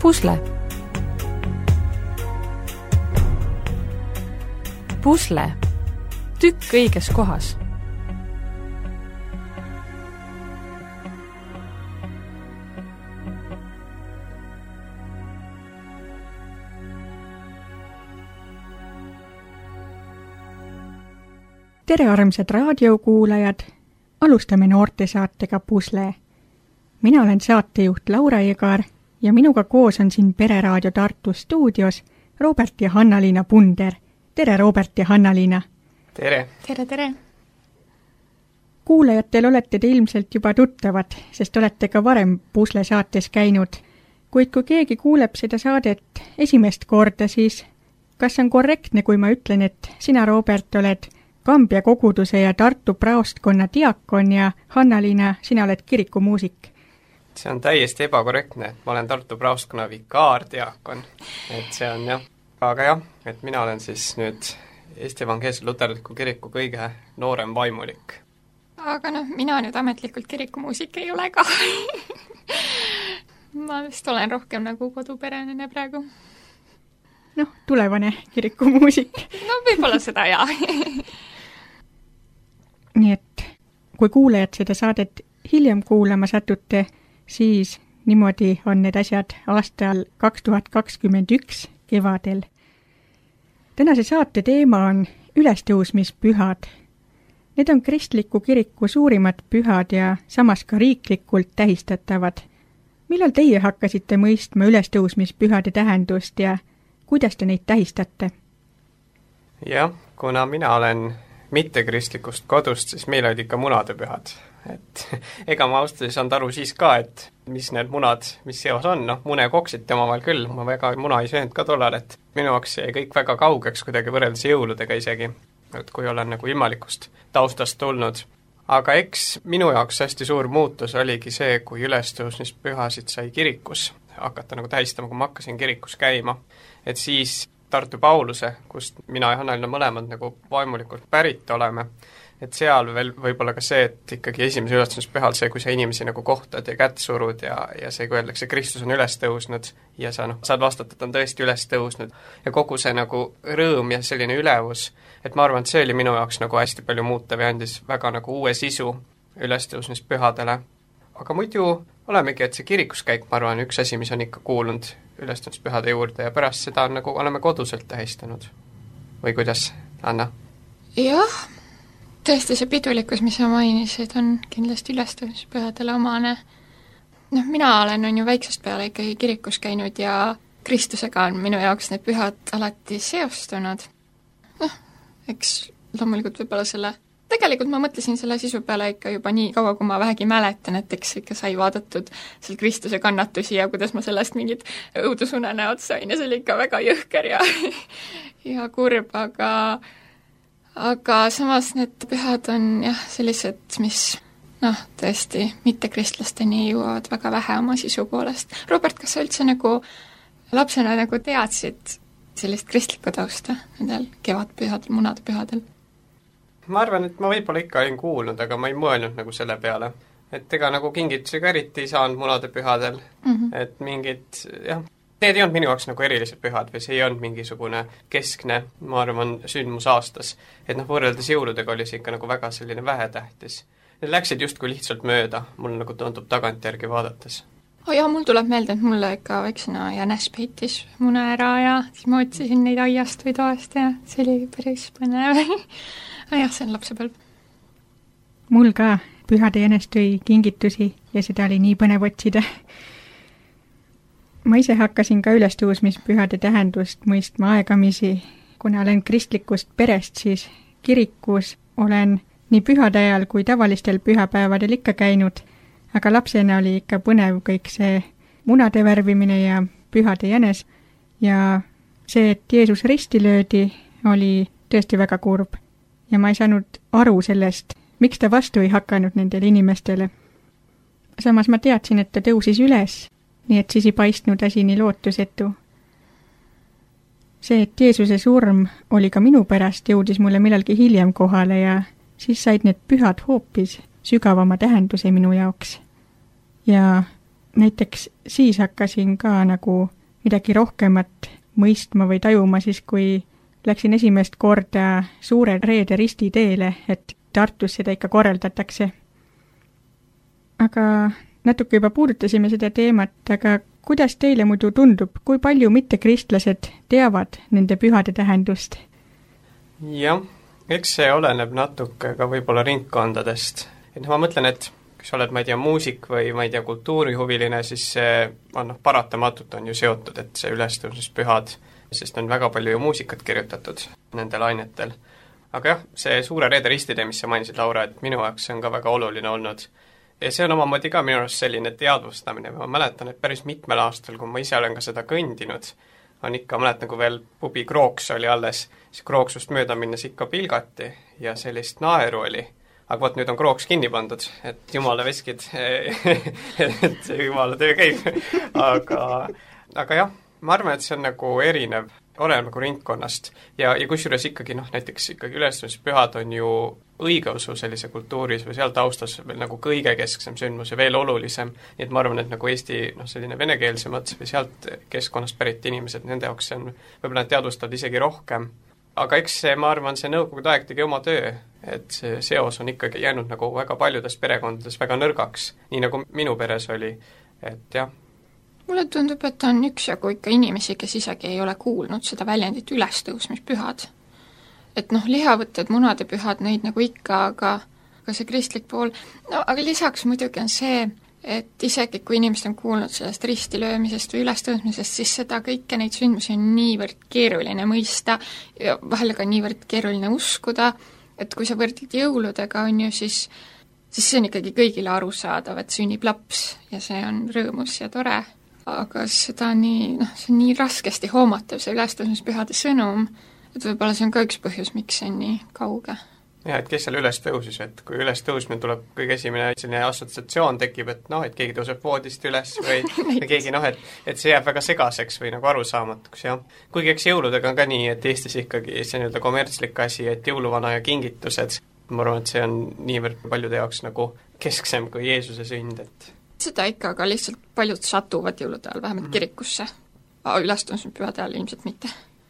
Pusle. Pusle. Tükk õiges kohas. Tere armsad raadiokuulajad, alustame noortesaatega Pusle. Mina olen saatejuht Laura Egar ja minuga koos on siin Pereraadio Tartu stuudios Robert ja Hanna-Liina Punder. Tere Robert ja Hanna-Liina! Tere! Tere, tere! Kuulajatel olete te ilmselt juba tuttavad, sest olete ka varem Pusle saates käinud. Kuid kui keegi kuuleb seda saadet esimest korda, siis kas on korrektne, kui ma ütlen, et sina, Robert, oled Kambja koguduse ja Tartu praostkonna diakon ja Hanna-Liina, sina oled kirikumuusik? See on täiesti ebakorrektne, et ma olen Tartu praostkonna vikaardiakon. Et see on jah. Aga jah, et mina olen siis nüüd Eesti Evangeelse Luterliku Kiriku kõige noorem vaimulik. Aga mina nüüd ametlikult kirikumuusik ei ole ka. Ma vist olen rohkem nagu koduperenene praegu. Tulevane kirikumuusik. Võib-olla seda jaa. Nii et kui kuulejad seda saadet hiljem kuulama satute, siis niimoodi on need asjad aastal 2021 kevadel. Tänase saate teema on ülestõusmispühad. Need on kristliku kiriku suurimad pühad ja samas ka riiklikult tähistatavad. Millal teie hakkasite mõistma ülestõusmispühade tähendust ja kuidas te neid tähistate? Jah, kuna mina olen mittekristlikust kodust, siis meil olid ikka munadepühad. Et ega ma ausalt ei saanud aru siis ka, et mis need munad, mis seos on. Mune koksiti omavahel küll, ma väga muna ei söönud ka tollal, et minu jaoks jäi kõik väga kaugeks kuidagi võrreldes jõuludega isegi, et kui olen nagu ilmalikust taustast tulnud. Aga eks minu jaoks hästi suur muutus oligi see, kui ülestõusmispühasid sai kirikus hakata nagu tähistama, kui ma hakkasin kirikus käima. Et siis Tartu Pauluse, kust mina ja Hanna-Liina mõlemad nagu vaimulikult pärit oleme, et seal veel võib-olla ka see, et ikkagi esimese ülestõusmispühal see, kui sa inimesi nagu kohtad ja kätt surud ja see, kui öeldakse, Kristus on üles tõusnud ja sa saad vastata, et on tõesti üles tõusnud ja kogu see nagu rõõm ja selline ülevus, et ma arvan, et see oli minu jaoks nagu hästi palju muutev ja andis väga nagu uue sisu ülestõusmispühadele. Aga muidu olemegi, et see kirikuskäik, ma arvan, üks asi, mis on ikka kuulunud ülestõusmispühade juurde ja pärast seda nagu oleme koduselt tähistanud. Või kuidas, Anna? Jah, tõesti see pidulikkus, mis sa mainisid, on kindlasti ülestõusmispühadele omane. Mina olen ju väiksest peale ikkagi kirikus käinud ja Kristusega on minu jaoks need pühad alati seostunud. Eks loomulikult võib-olla tegelikult ma mõtlesin selle sisu peale ikka juba nii kaua, kui ma vähegi mäletan, et eks ikka sai vaadatud seal Kristuse kannatusi ja kuidas ma sellest mingid õudusunenäod sain ja see oli ikka väga jõhker ja kurb, aga samas need pühad on jah sellised, mis tõesti mittekristlasteni jõuavad väga vähe oma sisu poolest. Robert, kas sa üldse nagu lapsena nagu teadsid sellist kristlikku tausta nendel kevadpühadel, munadepühadel? Ma arvan, et ma võib-olla ikka olin kuulnud, aga ma ei mõelnud nagu selle peale. Et ega nagu kingitusega eriti ei saanud munadepühadel. Et mingid, jah, need ei olnud minu jaoks nagu erilised pühad või see ei olnud mingisugune keskne, ma arvan, sündmus aastas. Et võrreldes jõuludega oli see ikka nagu väga selline vähetähtis. Need läksid justkui lihtsalt mööda, mul nagu tundub tagantjärgi vaadates. Jah, mul tuleb meelde, et mulle ikka väiksena Jänes peitis mune ära ja siis ma otsisin neid aiast või toast ja see oli päris põnev. Jah, see on lapsepõlv. Mul ka pühade Jänes tõi kingitusi ja seda oli nii põnev otsida. Ma ise hakkasin ka ülestõusmispühade tähendust mõistma aegamisi. Kuna olen kristlikust perest, siis kirikus olen nii pühade ajal kui tavalistel pühapäevadel ikka käinud, aga lapsena oli ikka põnev kõik see munade värvimine ja pühade Jänes ja see, et Jeesus risti löödi, oli tõesti väga kurb. Ja ma ei saanud aru sellest, miks ta vastu ei hakanud nendele inimestele. Samas ma teadsin, et ta tõusis üles, nii et siis ei paistnud asi nii lootusetu. See, et Jeesuse surm oli ka minu pärast, jõudis mulle millalgi hiljem kohale ja siis said need pühad hoopis sügavama tähenduse minu jaoks. Ja näiteks siis hakkasin ka nagu midagi rohkemat mõistma või tajuma siis, kui läksin esimest korda Suure Reede ristiteele, et Tartus seda ikka korraldatakse. Aga natuke juba puudutasime seda teemat, aga kuidas teile muidu tundub, kui palju mittekristlased teavad nende pühade tähendust? Jah, eks see oleneb natuke ka võib-olla ringkondadest. Et ma mõtlen, et kui sa oled, ma ei tea, muusik või ma ei tea, kultuurihuviline, siis see on paratamatult on ju seotud, et see ülestõusmispühad, sest on väga palju ju muusikat kirjutatud nendel ainetel. Aga jah, see Suure Reede ristitee, mis sa mainisid, Laura, et minu jaoks see on ka väga oluline olnud. Ja see on omamoodi ka minu arust selline teadvustamine. Ma mäletan, et päris mitmel aastal, kui ma ise olen ka seda kõndinud, on ikka, mäletan, kui veel pubi Krooks oli alles, siis Krooksust mööda minnes ikka pilgati ja sellist naeru oli. Aga vot nüüd on Krooks kinni pandud, et jumala veskid, et jumala töö käib. Aga jah, ma arvan, et see on nagu erinev, oleneb nagu ringkonnast. Ja kusjuures ikkagi, näiteks ikkagi ülestõusmispühad on ju õigeusu sellise kultuuris või seal taustas veel nagu kõige kesksem sündmus ja veel olulisem. Nii et ma arvan, et nagu Eesti selline venekeelsemad või sealt keskkonnast pärit inimesed, nende jaoks see on võib-olla teadvustavad isegi rohkem. Aga eks see, ma arvan, see nõukogude aeg tegi oma töö, et see seos on ikkagi jäänud nagu väga paljudes perekondades väga nõrgaks, nii nagu minu peres oli, et jah. Mulle tundub, et on üksjagu ikka inimesi, kes isegi ei ole kuulnud seda väljendit ülestõusmispühad. Et lihavõtted, munadepühad, neid nagu ikka, aga see kristlik pool, aga lisaks muidugi on see, et isegi kui inimesed on kuulnud sellest ristilöömisest või ülestõusmisest, siis seda kõike neid sündmusi on niivõrd keeruline mõista ja vahel ka niivõrd keeruline uskuda, et kui sa võrdled jõuludega, on ju, siis see on ikkagi kõigile arusaadav, et sünnib laps ja see on rõõmus ja tore, aga seda see on nii raskesti hoomatav, see ülestõusmispühade sõnum, et võib-olla see on ka üks põhjus, miks see on nii kauge. Ja, et kes seal üles tõusis, et kui üles tõusmine tuleb, kõige esimene selline assotsiatsioon tekib, et et keegi tõuseb voodist üles või keegi et see jääb väga segaseks või nagu arusaamatuks, jah. Kuigi eks jõuludega on ka nii, et Eestis ikkagi see nii-öelda kommertslik asi, et jõuluvana ja kingitused, ma arvan, et see on niivõrd paljude jaoks nagu kesksem kui Jeesuse sünd, et seda ikka, aga lihtsalt paljud satuvad jõulude ajal vähemalt kirikusse, ülestõusmispühade ajal ilmselt mitte.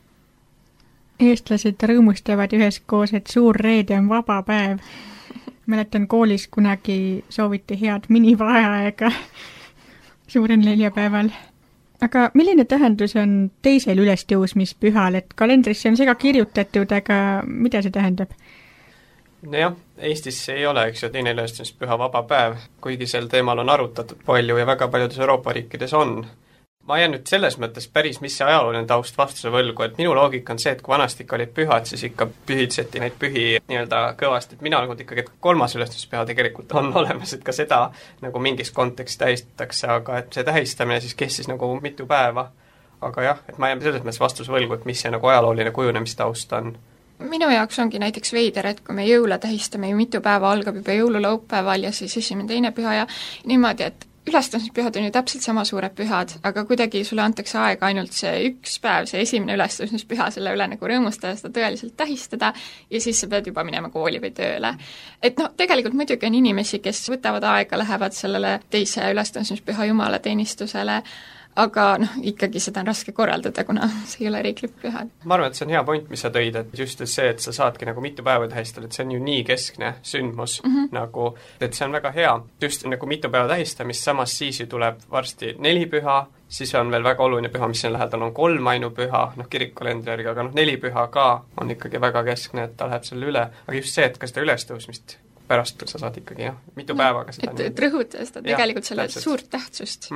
Eestlased rõõmustavad üheskoos, et Suur Reede on vaba päev. Mäletan, koolis kunagi sooviti head minivaheaega suurel neljapäeval. Aga milline tähendus on teisel ülestõusmispühal, et kalendrisse on see ka kirjutatud, aga mida see tähendab? Nojah, Eestis ei ole, eks ju, teine ülestõusmispüha vaba päev, kuigi sel teemal on arutatud palju ja väga paljudes Euroopa riikides on. Ma jään nüüd selles mõttes päris, mis see ajalooline taust vastuse võlgu, et minu loogika on see, et kui vanasti ikka olid pühad, siis ikka pühitseti neid pühi nii-öelda kõvasti, et mina nagu ikkagi, et 3. ülestõusmispüha tegelikult on olemas, et ka seda nagu mingis kontekstis tähistatakse, aga et see tähistamine siis kestis nagu mitu päeva. Aga jah, et ma jään selles mõttes vastuse võlgu, et mis see nagu ajalooline kujunemistaust on. Minu jaoks ongi näiteks veider, et kui me jõule tähistame ju mitu päeva, algab juba jõululaupäeval ja siis esimene teine püha ja niimoodi, et ülestõusmispühad on ju täpselt sama suured pühad, aga kuidagi sulle antakse aega ainult see üks päev, see esimene ülestõusmispüha selle üle nagu rõõmustada, seda tõeliselt tähistada ja siis sa pead juba minema kooli või tööle. Et tegelikult muidugi on inimesi, kes võtavad aega, lähevad sellele teise ülestõusmispüha jumalateenistusele, aga ikkagi seda on raske korraldada, kuna see ei ole riiklik pühad. Ma arvan, et see on hea point, mis sa tõid, et just see, et sa saadki nagu mitu päeva tähistada, et see on ju nii keskne sündmus, nagu, et see on väga hea. Just nagu mitu päeva tähistamist, samas siis ju tuleb varsti 4 püha, siis on veel väga oluline püha, mis siin lähedal on 3 ainupüha, kirikkalendri järgi, aga 4 püha ka on ikkagi väga keskne, et ta läheb selle üle. Aga just see, et ka seda ülestõusmist pärast sa saad ikkagi mitu päevaga seda. Et rõhutada seda tegelikult selle suurt tähtsust.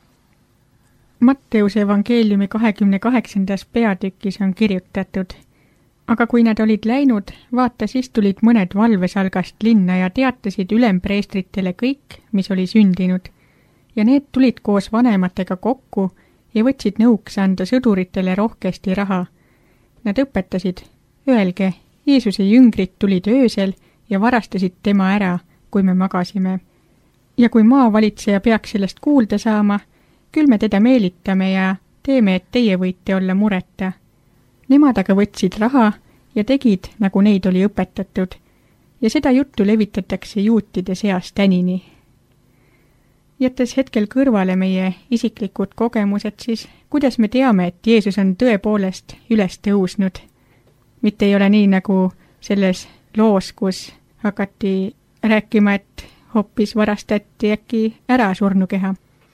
Matteuse evangeeliumi 28. peatükis on kirjutatud. Aga kui nad olid läinud, vaata siis tulid mõned valvesalgast linna ja teatasid ülempreestritele kõik, mis oli sündinud. Ja need tulid koos vanematega kokku ja võtsid nõuks anda sõduritele rohkesti raha. Nad õpetasid, öelge, Jeesuse jüngrid tulid öösel ja varastasid tema ära, kui me magasime. Ja kui maavalitseja peaks sellest kuulda saama, küll me teda meelitame ja teeme, et teie võite olla mureta. Nemad aga võtsid raha ja tegid, nagu neid oli õpetatud, ja seda juttu levitatakse juutide seas tänini. jättes hetkel kõrvale meie isiklikud kogemused, siis kuidas me teame, et Jeesus on tõepoolest üles tõusnud? Mitte ei ole nii nagu selles loos, kus hakati rääkima, et hoopis varastati äkki ära surnukeha.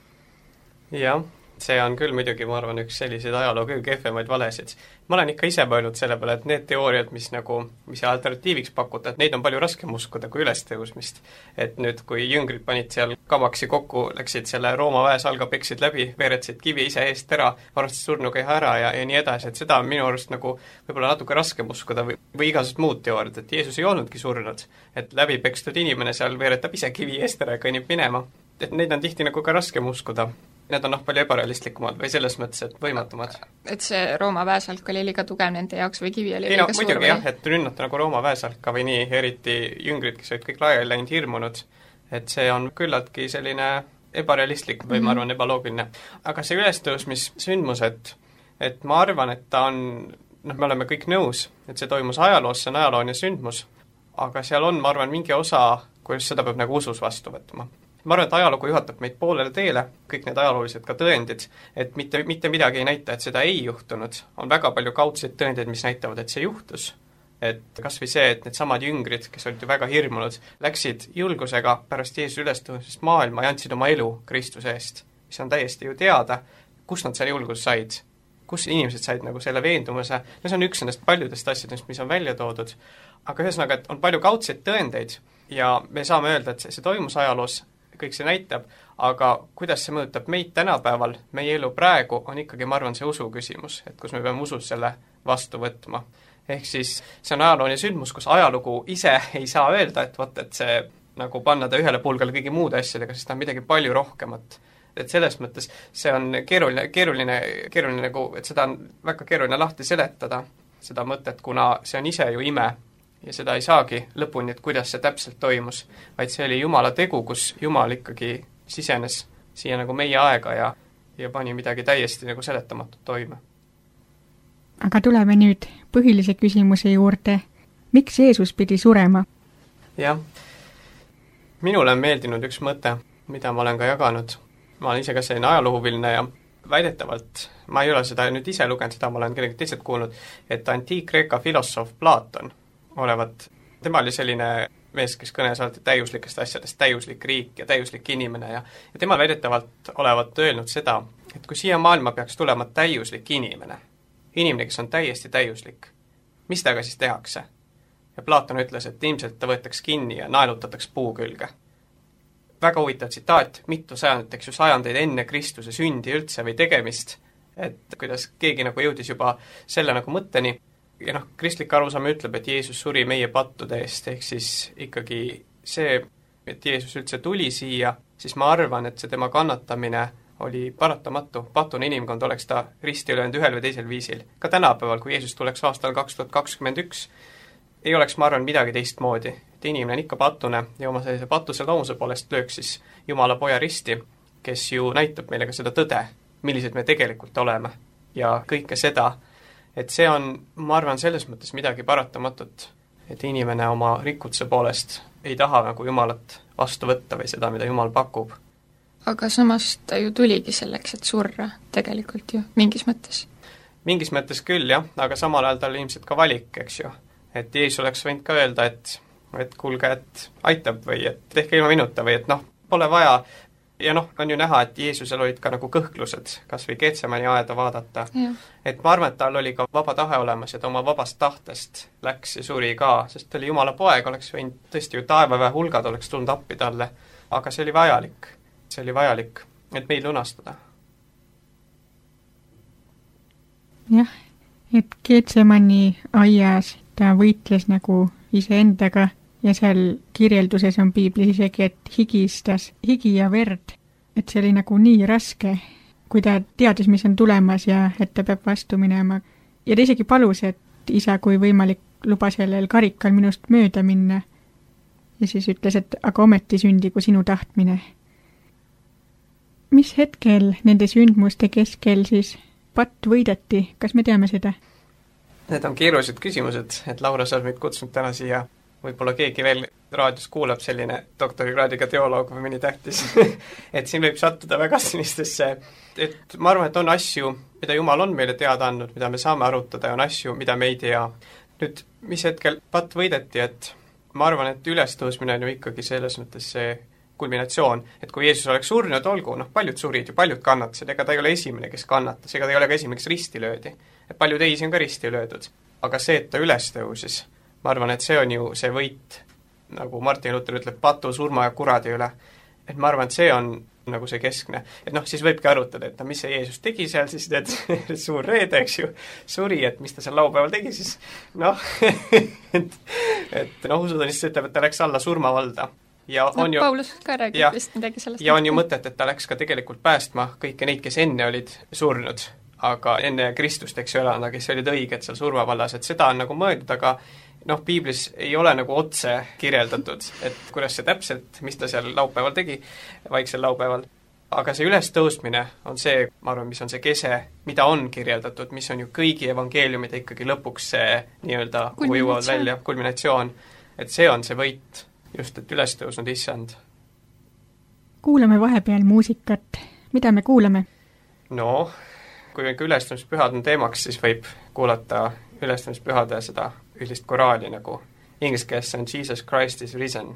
Jah, see on küll muidugi, ma arvan, üks selliseid ajaloo kõige kehvemaid valesid. Ma olen ikka ise mõelnud selle peale, et need teooriad, mis alternatiiviks pakuta, et neid on palju raskem uskuda kui ülestõusmist. Et nüüd, kui jüngrid panid seal kamaksi kokku, läksid selle Rooma väesalga, peksid läbi, veeretsid kivi ise eest ära, varastasid surnukeha ära ja nii edasi, et seda on minu arust nagu võib-olla natuke raskem uskuda või igasugused muud teooriad, et Jeesus ei olnudki surnud, et läbi pekstud inimene seal veeretab ise kivi eest ära ja kõnnib minema. Et neid on tihti nagu ka raskem uskuda. Need on palju ebarealistlikumad või selles mõttes, et võimatumad. Et see Rooma väesalk oli liiga tugev nende jaoks või kivi oli liiga suur? Muidugi jah, et rünnata nagu Rooma väesalka või nii, eriti jüngrid, kes olid kõik laiali läinud hirmunud, et see on küllaltki selline ebarealistlik või ma arvan ebaloogiline. Aga see ülestõusmissündmus, et ma arvan, et ta on, me oleme kõik nõus, et see toimus ajaloos, see on ajalooline sündmus, aga seal on, ma arvan, mingi osa, kuidas seda peab nagu usus vastu võtma. Ma arvan, et ajalugu juhatab meid poolele teele, kõik need ajaloolised ka tõendid, et mitte midagi ei näita, et seda ei juhtunud. On väga palju kaudseid tõendeid, mis näitavad, et see juhtus. Et kas või see, et need samad jüngrid, kes olid ju väga hirmunud, läksid julgusega pärast Jeesuse ülestõusmist maailma ja andsid oma elu Kristuse eest. Mis on täiesti ju teada, kus nad seal julgus said, kus inimesed said nagu selle veendumuse. No see on üks nendest paljudest asjadest, mis on välja toodud. Aga ühesõnaga, et on palju kaudseid tõendeid ja me saame öelda, et see toimus ajaloos, kõik see näitab, aga kuidas see mõjutab meid tänapäeval, meie elu praegu on ikkagi, ma arvan, see usu küsimus, et kus me peame usus selle vastu võtma. Ehk siis see on ajalooline sündmus, kus ajalugu ise ei saa öelda, et see nagu panna ta ühele pulgale kõigi muude asjadega, sest ta on midagi palju rohkemat. Et selles mõttes see on keeruline nagu, et seda on väga keeruline lahti seletada, seda mõtet, kuna see on ise ju ime. Ja seda ei saagi lõpuni, et kuidas see täpselt toimus, vaid see oli Jumala tegu, kus Jumal ikkagi sisenes siia nagu meie aega ja pani midagi täiesti nagu seletamatut toime. Aga tuleme nüüd põhilise küsimuse juurde. Miks Jeesus pidi surema? Jah. Minule on meeldinud üks mõte, mida ma olen ka jaganud. Ma olen ise ka selline ajaloohuviline ja väidetavalt, ma ei ole seda nüüd ise lugenud, seda ma olen kellegi teised kuulnud, et antiik-Kreeka filosoof Platon olevat, tema oli selline mees, kes kõnes alati täiuslikest asjadest, täiuslik riik ja täiuslik inimene ja tema väidetavalt olevat öelnud seda, et kui siia maailma peaks tulema täiuslik inimene, kes on täiesti täiuslik, mis temaga siis tehakse? Ja Platon ütles, et ilmselt ta võetaks kinni ja naelutataks puu külge. Väga huvitav tsitaat, mitu sajandeid enne Kristuse sündi üldse või tegemist, et kuidas keegi nagu jõudis juba selle nagu mõtteni. Ja kristlik arusaam ütleb, et Jeesus suri meie pattude eest, ehk siis ikkagi see, et Jeesus üldse tuli siia, siis ma arvan, et see tema kannatamine oli paratamatu. Patune inimkond oleks ta risti löönud ühel või teisel viisil. Ka tänapäeval, kui Jeesus tuleks aastal 2021, ei oleks, ma arvan, midagi teistmoodi. Et inimene on ikka patune ja oma sellise patuse loomuse poolest lööks siis Jumala poja risti, kes ju näitab meile ka seda tõde, millised me tegelikult oleme ja kõike seda. Et see on, ma arvan, selles mõttes midagi paratamatut, et inimene oma rikkutse poolest ei taha nagu Jumalat vastu võtta või seda, mida Jumal pakub. Aga samas ta ju tuligi selleks, et surra tegelikult ju, mingis mõttes. Mingis mõttes küll, jah, aga samal ajal tal ilmselt ka valik, eks ju. Et Jeesus oleks võinud ka öelda, et kuulge, et aitab või et tehke ilma minuta või et pole vaja. Ja on ju näha, et Jeesusel olid ka nagu kõhklused, kas või Getsemani aeda vaadata. Ja. Et ma arvan, et tal oli ka vaba tahe olemas ja ta oma vabast tahtest läks ja suri ka, sest ta oli Jumala poeg, oleks võinud tõesti ju taevaväe hulgad oleks tulnud appi talle, aga see oli vajalik, et meil lunastada. Jah, et Getsemani aias ta võitles nagu iseendaga ja seal kirjelduses on piiblis isegi, et higistas higi ja verd. Et see oli nagu nii raske, kui ta teadis, mis on tulemas ja et ta peab vastu minema. Ja ta isegi palus, et isa, kui võimalik, luba sellel karikal minust mööda minna. Ja siis ütles, et aga ometi sündigu sinu tahtmine. Mis hetkel nende sündmuste keskel siis patt võideti? Kas me teame seda? Need on keerulised küsimused, et Laura, sa oled meid kutsunud täna siia võib-olla keegi veel raadios kuulab, selline doktorikraadiga teoloog või mõni tähtis et siin võib sattuda väga sinistesse, et ma arvan, et on asju, mida Jumal on meile teada andnud, mida me saame arutada ja on asju, mida me ei tea. Nüüd, mis hetkel patt võideti, et ma arvan, et ülestõusmine on ju ikkagi selles mõttes see kulminatsioon, et kui Jeesus oleks surnud, olgu, paljud surid ju, paljud kannatasid, ega ta ei ole esimene, kes kannatas, ega ta ei ole ka esimene, kes risti löödi. Et palju teisi on ka risti löödud. Aga see, et ta üles tõusis, ma arvan, et see on ju see võit, nagu Martin Luther ütleb, patu, surma ja kuradi üle. Et ma arvan, et see on nagu see keskne. Et siis võibki arutada, et mis see Jeesus tegi seal siis, et suur reede, eks ju, suri, et mis ta seal laupäeval tegi siis. et usutunnistus ütleb, et ta läks alla surmavalda. Ja on ju, Paulus ka räägib vist midagi sellest. Ja on ju mõtet, et ta läks ka tegelikult päästma kõiki neid, kes enne olid surnud, aga enne Kristust, eks ju, elada, kes olid õiged seal surmavallas, et seda on nagu mõeldud, aga piiblis ei ole nagu otse kirjeldatud, et kuidas see täpselt, mis ta seal laupäeval tegi, vaiksel laupäeval. Aga see ülestõusmine on see, ma arvan, mis on see kese, mida on kirjeldatud, mis on ju kõigi evangeeliumide ikkagi lõpuks see nii-öelda, kuhu jõuavad välja, kulminatsioon, et see on see võit, just, et ülestõusnud issand. Kuulame vahepeal muusikat. Mida me kuulame? Kui ikka ülestõumispühad on teemaks, siis võib kuulata ülestõumispühade seda üldist koraali nagu inglise keeles on Jesus Christ is risen.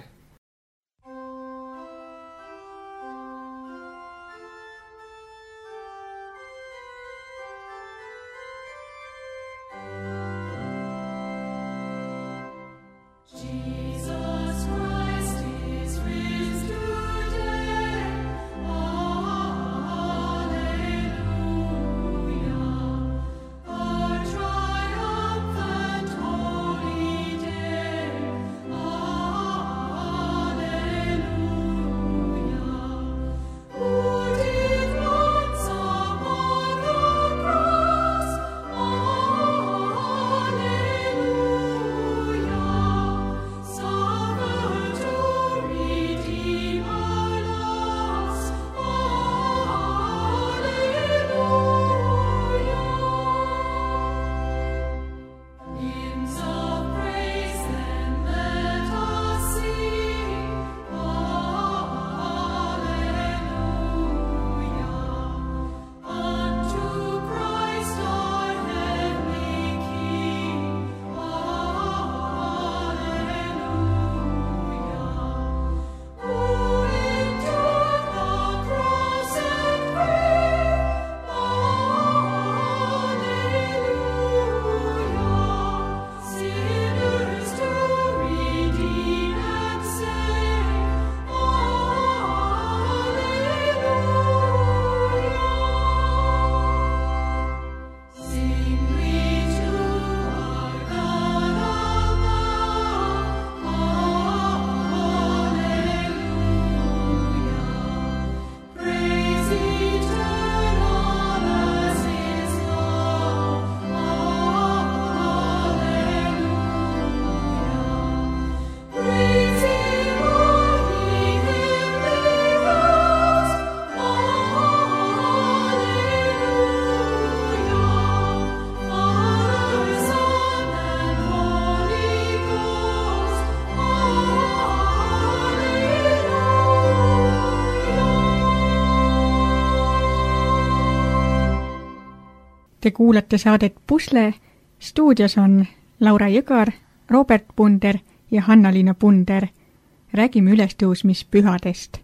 Te kuulate saadet Pusle. Stuudios on Laura Jõgar, Robert Punder ja Hanna-Liina Punder. Räägime ülestõusmispühadest.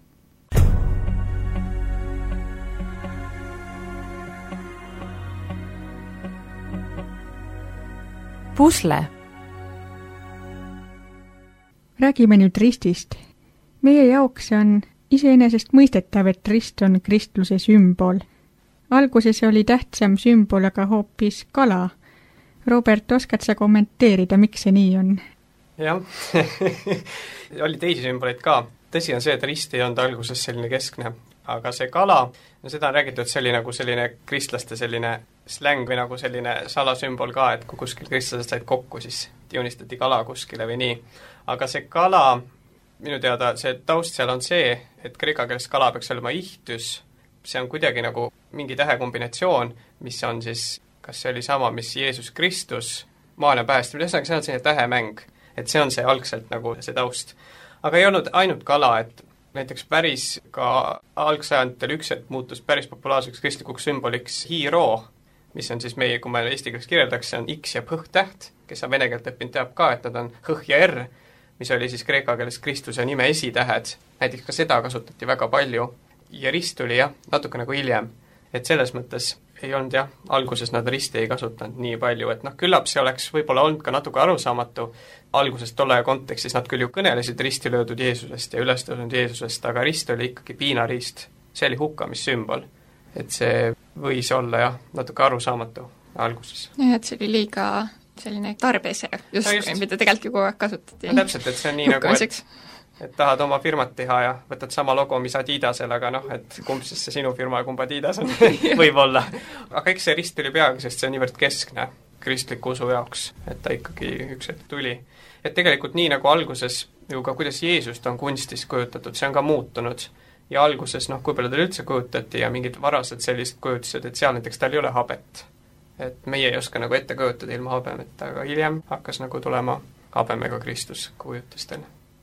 Pusle. Räägime nüüd ristist. Meie jaoks on iseenesest mõistetav, et rist on kristluse sümbol. Alguses oli tähtsam sümbol, aga hoopis kala. Robert, oskad sa kommenteerida, miks see nii on? Jah, oli teisi sümboleid ka. Tõsi on see, et rist ei olnud alguses selline keskne, aga see kala, seda on räägitud, et see oli nagu selline kristlaste selline släng või nagu selline salasümbol ka, et kui kuskil kristlased said kokku, siis joonistati kala kuskile või nii. Aga see kala, minu teada, see taust seal on see, et kreeka keeles kala peaks olema ihtus. See on kuidagi nagu mingi tähekombinatsioon, mis on siis, kas see oli sama, mis Jeesus Kristus, maailma päästamine, see on selline tähemäng. et see on see algselt nagu see taust. Aga ei olnud ainult kala, et näiteks päris ka algsajanditel üks hetk muutus päris populaarseks kristlikuks sümboliks hiiroo, mis on siis meie, kui me eesti keeles kirjeldaks, see on X ja P-täht, kes on vene keelt õppinud, teab ka, et nad on H ja R, mis oli siis kreeka keeles Kristuse nime esitähed. Näiteks ka seda kasutati väga palju ja rist tuli jah, natuke nagu hiljem. Et selles mõttes ei olnud jah, alguses nad risti ei kasutanud nii palju, et küllap see oleks võib-olla olnud ka natuke arusaamatu. Alguses tolle kontekstis nad küll ju kõnelesid risti löödud Jeesusest ja ülestõusnud Jeesusest, aga rist oli ikkagi piinariist. See oli hukkamissümbol. Et see võis olla jah, natuke arusaamatu alguses. Ja, et see oli liiga selline tarbese just, mida tegelikult ju kogu aeg kasutati. No, täpselt, et see on nii nagu, et tahad oma firmat teha ja võtad sama logo, mis Adidasel, aga et kumb siis see sinu firma ja kumb Adidas on võib-olla. Aga eks see rist tuli peagi, sest see on niivõrd keskne kristliku usu jaoks, et ta ikkagi üks hetk tuli. Et tegelikult nii nagu alguses ju ka kuidas Jeesust on kunstis kujutatud, see on ka muutunud. Ja alguses, kui palju tal üldse kujutati ja mingid varased sellised kujutused, et seal näiteks tal ei ole habet. Et meie ei oska nagu ette kujutada ilma habemeta, aga hiljem hakkas nagu tulema habemega Kristus kujutustel.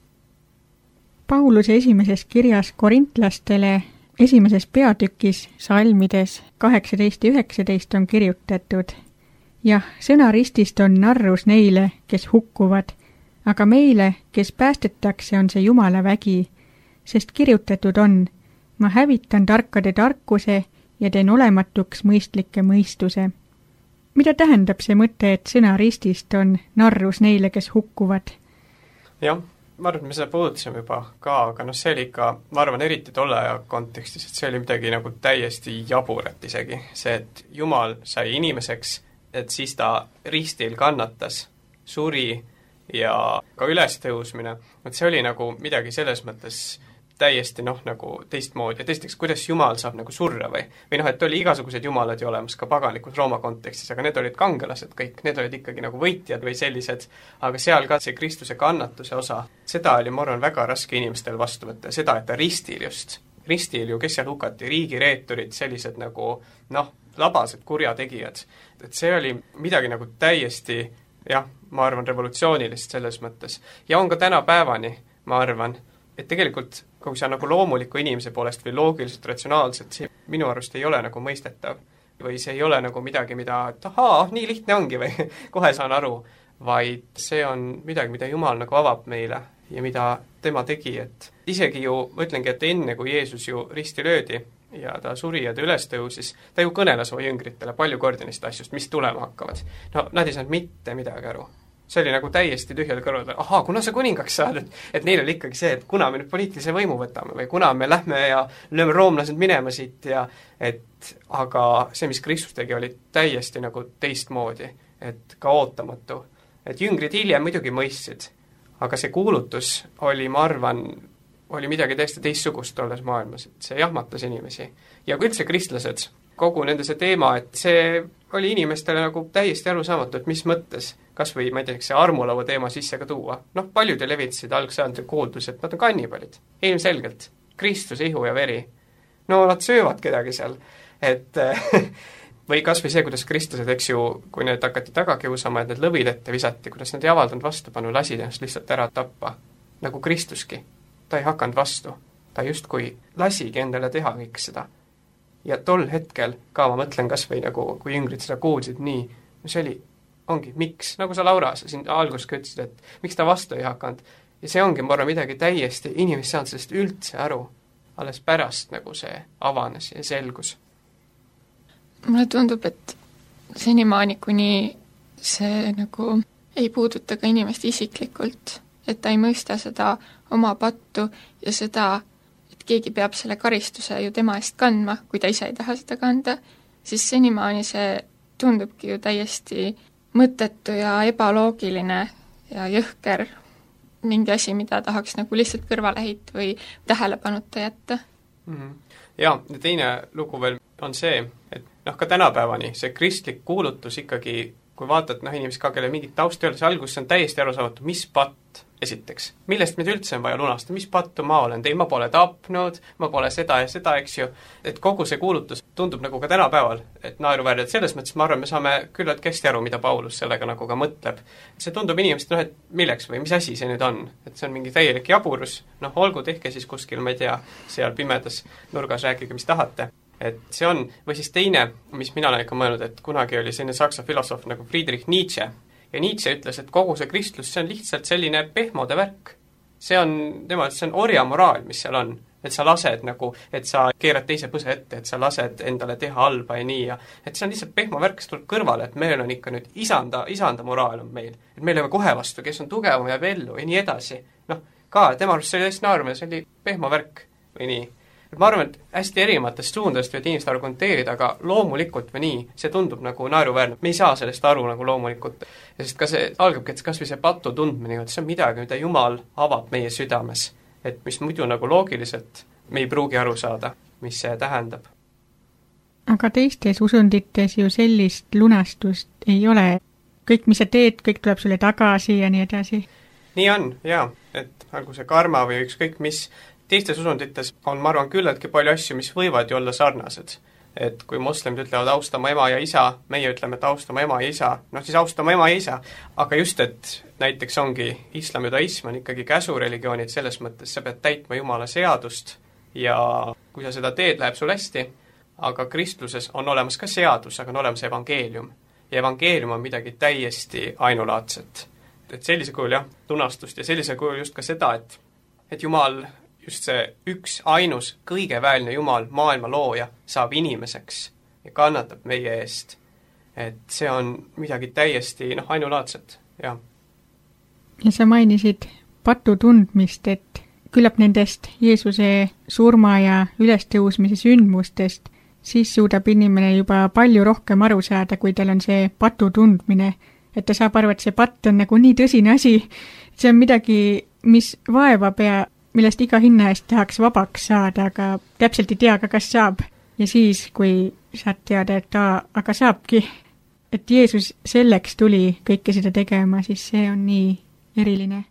Pauluse esimeses kirjas korintlastele esimeses peatükis salmides 18 ja 19 on kirjutatud: jah, sõna ristist on narrus neile, kes hukkuvad, aga meile, kes päästetakse, on see Jumala vägi, sest kirjutatud on: ma hävitan tarkade tarkuse ja teen olematuks mõistlikke mõistuse. Mida tähendab see mõte, et sõna ristist on narrus neile, kes hukkuvad? Jah, ma arvan, et me seda puudutasime juba ka, aga see oli ikka, ma arvan, eriti tolle aja kontekstis, et see oli midagi nagu täiesti jaburat isegi. See, et Jumal sai inimeseks, et siis ta ristil kannatas, suri ja ka ülestõusmine. Et see oli nagu midagi selles mõttes täiesti nagu teistmoodi. Ja teisteks, kuidas Jumal saab nagu surra või et oli igasugused jumalad ju olemas ka paganlikus Rooma kontekstis, aga need olid kangelased kõik, need olid ikkagi nagu võitjad või sellised, aga seal ka see Kristuse kannatuse osa, seda oli, ma arvan, väga raske inimestel vastu võtta, seda, et ta ristil just, ristil ju, kes seal hukati, riigireeturid, sellised nagu labased kurjategijad, et see oli midagi nagu täiesti, jah, ma arvan, revolutsioonilist selles mõttes. Ja on ka tänapäevani, ma arvan, et tegelikult kui see on nagu loomuliku inimese poolest või loogiliselt, ratsionaalselt, see minu arust ei ole nagu mõistetav. Või see ei ole nagu midagi, mida, et ahaa, nii lihtne ongi või kohe saan aru, vaid see on midagi, mida Jumal nagu avab meile ja mida tema tegi, et isegi ju, ma ütlengi, et enne kui Jeesus ju risti löödi ja ta suri ja ta ülestõusis, ta ju kõneles oma jüngritele palju kordi neist asjust, mis tulema hakkavad. No nad ei saanud mitte midagi aru. See oli nagu täiesti tühjal kõrval, ahaa, kuna sa kuningaks saad, et neil oli ikkagi see, et kuna me nüüd poliitilise võimu võtame või kuna me lähme ja lööme roomlased minema siit ja aga see, mis Kristus tegi, oli täiesti nagu teistmoodi, et ka ootamatu. Et jüngrid hiljem muidugi mõistsid, aga see kuulutus oli, ma arvan, oli midagi täiesti teistsugust tolles maailmas, et see jahmatas inimesi. Ja kui üldse kristlased, kogu nende see teema, et see oli inimestele nagu täiesti arusaamatu, et mis mõttes, kas või, ma ei tea, see armulaua teema sisse ka tuua. Paljud levitasid algsajandil kuuldus, et nad on kannibalid. Ilmselgelt. Kristus, ihu ja veri. No nad söövad kedagi seal. Et või kas või see, kuidas kristlased, eks ju, kui need hakati taga kiusama, et need lõvid ette visati, kuidas nad ei avaldanud vastupanu, lasid ennast lihtsalt ära tappa. Nagu Kristuski. Ta ei hakanud vastu. Ta justkui lasigi endale teha kõik seda. Ja tol hetkel ka ma mõtlen kas või nagu, kui jüngrid seda kuulsid nii, see oli, ongi, miks, nagu sa Laura siin alguses ütlesid, et miks ta vastu ei hakanud. Ja see ongi, ma arvan, midagi täiesti, inimest saanud sellest üldse aru, alles pärast nagu see avanes ja selgus. Mulle tundub, et senimaani, kuni see nagu ei puuduta ka inimest isiklikult, et ta ei mõista seda oma pattu ja seda, et keegi peab selle karistuse ju tema eest kandma, kui ta ise ei taha seda kanda, siis senimaani see tundubki ju täiesti mõttetu ja ebaloogiline ja jõhker mingi asi, mida tahaks nagu lihtsalt kõrvale heita või tähelepanuta jätta. Ja teine lugu veel on see, et ka tänapäevani see kristlik kuulutus ikkagi, kui vaatad inimesed ka, kelle mingit taust ei ole, see alguses on täiesti arusaamatu, mis patt esiteks. Millest meid üldse on vaja lunastada, mis pattu ma olen teinud, ma pole tapnud, ma pole seda ja seda, eks ju. Et kogu see kuulutus tundub nagu ka tänapäeval, et naeruväärne, et selles mõttes ma arvan, me saame küllalt hästi aru, mida Paulus sellega nagu ka mõtleb. See tundub inimest, et milleks või mis asi see nüüd on, et see on mingi täielik jaburus, olgu tehke siis kuskil, ma ei tea, seal pimedas nurgas rääkige, mis tahate. Et see on, või siis teine, mis mina olen ikka mõelnud, et kunagi oli selline saksa filosoof nagu Friedrich Nietzsche, ja Nietzsche ütles, et kogu see kristlus, see on lihtsalt selline pehmode värk. See on orjamoraal, mis seal on. Et sa lased nagu, et sa keerad teise põse ette, et sa lased endale teha halba ja nii ja et see on lihtsalt pehmo värk, kes tuleb kõrvale, et meil on ikka nüüd isanda moraal on meil. Et meil on kohe vastu, kes on tugevam ja ellu ja nii edasi. Tema arust see oli hästi naerumine, see oli pehmo värk või nii. Et ma arvan, et hästi erinevatest suundadest võid inimest argumenteerida, aga loomulikult või nii, see tundub nagu naeruväärne. Me ei saa sellest aru nagu loomulikult. Ja sest ka see algabki, et kas või see patu tundmine, et see on midagi, mida Jumal avab meie südames. Et mis muidu nagu loogiliselt me ei pruugi aru saada, mis see tähendab. Aga teistes usundites ju sellist lunastust ei ole. Kõik, mis sa teed, kõik tuleb sulle tagasi ja nii edasi. Nii on, jaa. Et nagu see karma või ükskõik mis teistes usundites on, ma arvan, küllaltki palju asju, mis võivad ju olla sarnased. Et kui moslemid ütlevad austama ema ja isa, meie ütleme, et austama ema ja isa, siis austama ema ja isa. Aga just, et näiteks ongi islam ja judaism on ikkagi käsureligioonid selles mõttes, sa pead täitma Jumala seadust ja kui sa seda teed, läheb sul hästi, aga kristluses on olemas ka seadus, aga on olemas evangeelium. Ja evangeelium on midagi täiesti ainulaadset. Et sellise kujul lunastust ja sellise kujul just ka seda, et Jumal just see üks ainus kõige väeline Jumal, maailma looja, saab inimeseks ja kannatab meie eest. Et see on midagi täiesti ainulaadset, jah. Ja sa mainisid patu tundmist, et küllap nendest Jeesuse surma ja ülestõusmise sündmustest, siis suudab inimene juba palju rohkem aru saada, kui tal on see patu tundmine. Et ta saab aru, et see patt on nagu nii tõsine asi, see on midagi, mis vaevab ja millest iga hinna eest tahaks vabaks saada, aga täpselt ei tea ka, kas saab. Ja siis, kui saad teada, et aga saabki, et Jeesus selleks tuli kõike seda tegema, siis see on nii eriline.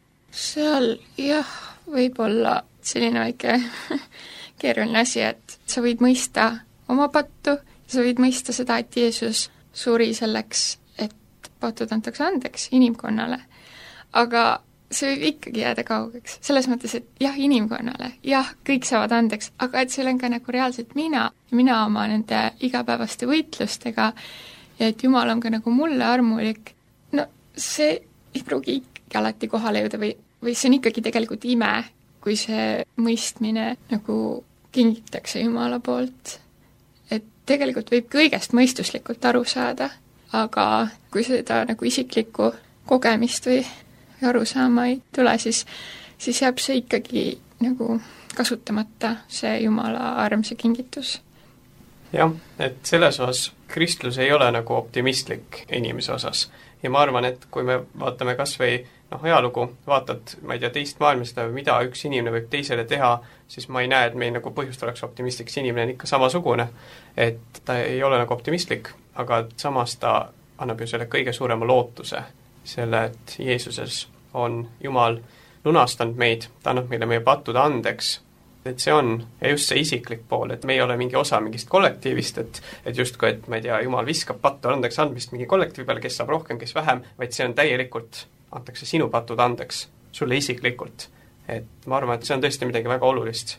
Seal võib olla selline väike keeruline asi, et sa võid mõista oma pattu, sa võid mõista seda, et Jeesus suri selleks, et patud antakse andeks inimkonnale. Aga see võib ikkagi jääda kaugeks. Selles mõttes, et inimkonnale, kõik saavad andeks, aga et see on ka nagu reaalselt mina oma nende igapäevaste võitlustega ja et Jumal on ka nagu mulle armulik. See ei pruugi ikkagi alati kohale jõuda või see on ikkagi tegelikult ime, kui see mõistmine nagu kingitakse Jumala poolt. Et tegelikult võib kõigest mõistuslikult aru saada, aga kui seda nagu isiklikku kogemist või arusaama ei tule, siis jääb see ikkagi nagu kasutamata, see Jumala armsa kingitus. Jah, et selles osas kristlus ei ole nagu optimistlik inimese osas. Ja ma arvan, et kui me vaatame kas või ajalugu, vaatad, ma ei tea, teist maailmasõda või mida üks inimene võib teisele teha, siis ma ei näe, et meil nagu põhjust oleks optimistlik, see inimene on ikka samasugune. Et ta ei ole nagu optimistlik, aga samas ta annab ju selle kõige suurema lootuse, selle, et Jeesuses on Jumal lunastanud meid, ta annab meile meie pattude andeks, et see on, ja just see isiklik pool, et me ei ole mingi osa mingist kollektiivist, et justkui, et ma ei tea, Jumal viskab pattu andeks andmist mingi kollektiivi peale, kes saab rohkem, kes vähem, vaid see on täielikult, antakse sinu patud andeks, sulle isiklikult. Et ma arvan, et see on tõesti midagi väga olulist.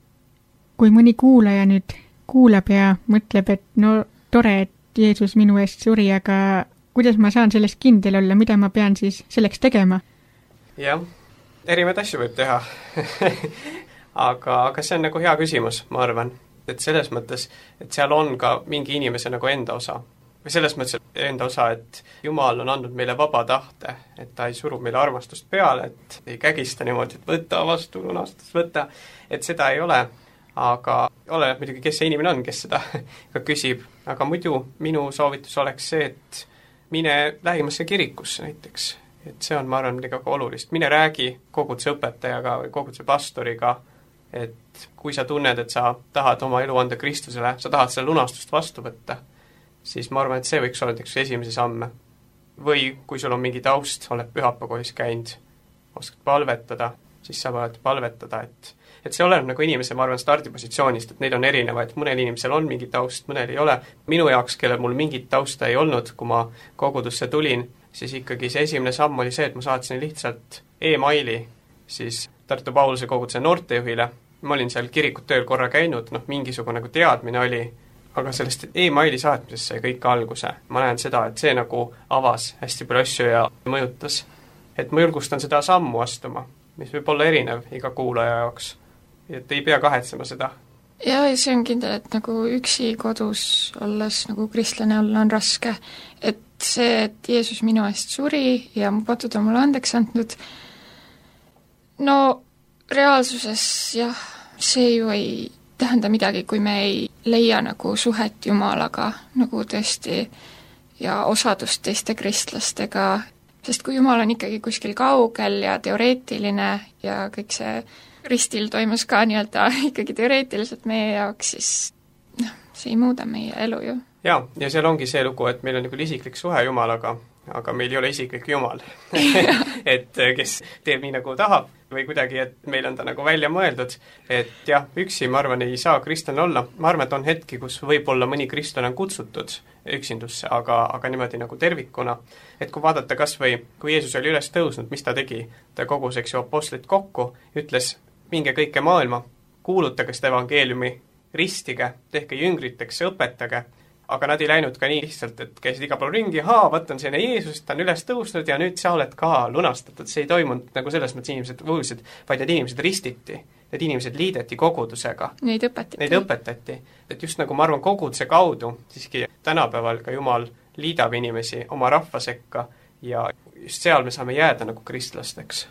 Kui mõni kuulaja nüüd kuulab ja mõtleb, et tore, et Jeesus minu eest suri, aga kuidas ma saan sellest kindel olla, mida ma pean siis selleks tegema? Jah, erinevaid asju võib teha. aga see on nagu hea küsimus, ma arvan. Et selles mõttes, et seal on ka mingi inimese nagu enda osa. Või selles mõttes enda osa, et Jumal on andnud meile vaba tahte, et ta ei suru meile armastust peale, et ei kägista niimoodi, et võta vastu, lunastust võta. Et seda ei ole, aga oleneb muidugi, kes see inimene on, kes seda ka küsib. Aga muidu minu soovitus oleks see, et mine lähimasse kirikusse näiteks. Et see on, ma arvan, midagi väga olulist. Mine räägi koguduse õpetajaga või koguduse pastoriga, et kui sa tunned, et sa tahad oma elu anda Kristusele, sa tahad selle lunastust vastu võtta, siis ma arvan, et see võiks olla esimese samme. Või kui sul on mingi taust, oled pühapakoolis käinud, oskad palvetada, siis saab alati palvetada, et see oleneb nagu inimese, ma arvan, stardipositsioonist, et neid on erinevaid, mõnel inimesel on mingi taust, mõnel ei ole. Minu jaoks, kellel mul mingit tausta ei olnud, kui ma kogudusse tulin, siis ikkagi see esimene samm oli see, et ma saatsin lihtsalt e-maili siis Tartu Pauluse koguduse noortejuhile. Ma olin seal kirikut tööl korra käinud, mingisugune nagu teadmine oli, aga sellest e-maili saatmisest sai kõik alguse. Ma näen seda, et see nagu avas hästi palju asju ja mõjutas. Et ma julgustan seda sammu astuma, mis võib olla erinev iga kuulaja jaoks. Et ei pea kahetsema seda. Ja see on kindel, et nagu üksi kodus olles nagu kristlane olla on raske. Et see, et Jeesus minu eest suri ja mu patud on mulle andeks andnud, no reaalsuses jah, see ju ei tähenda midagi, kui me ei leia nagu suhet Jumalaga nagu tõesti ja osadust teiste kristlastega, sest kui Jumal on ikkagi kuskil kaugel ja teoreetiline ja kõik see ristil toimus ka nii-öelda ikkagi teoreetiliselt meie jaoks, siis see ei muuda meie elu ju. Ja seal ongi see lugu, et meil on nagu isiklik suhe Jumalaga, aga meil ei ole isiklik Jumal. Et kes teeb nii nagu tahab või kuidagi, et meil on ta nagu välja mõeldud, et jah, üksi ma arvan ei saa kristlane olla. Ma arvan, et on hetki, kus võib-olla mõni kristlane on kutsutud üksindusse, aga niimoodi nagu tervikuna. Et kui vaadata kas või, kui Jeesus oli üles tõusnud, mis ta tegi? Ta kogus, eks ju, apostlid kokku, ütles, minge kõike maailma, kuulutage seda evangeeliumi, ristige, tehke jüngriteks, õpetage, aga nad ei läinud ka nii lihtsalt, et käisid iga pool ringi, vaat on selline Jeesus, ta on üles tõusnud ja nüüd sa oled ka lunastatud. See ei toimunud nagu selles mõttes inimesed võõsid, vaid need inimesed ristiti, need inimesed liideti kogudusega. Neid õpetati. Et just nagu ma arvan, koguduse kaudu siiski tänapäeval ka Jumal liidab inimesi oma rahva sekka ja just seal me saame jääda nagu kristlasteks.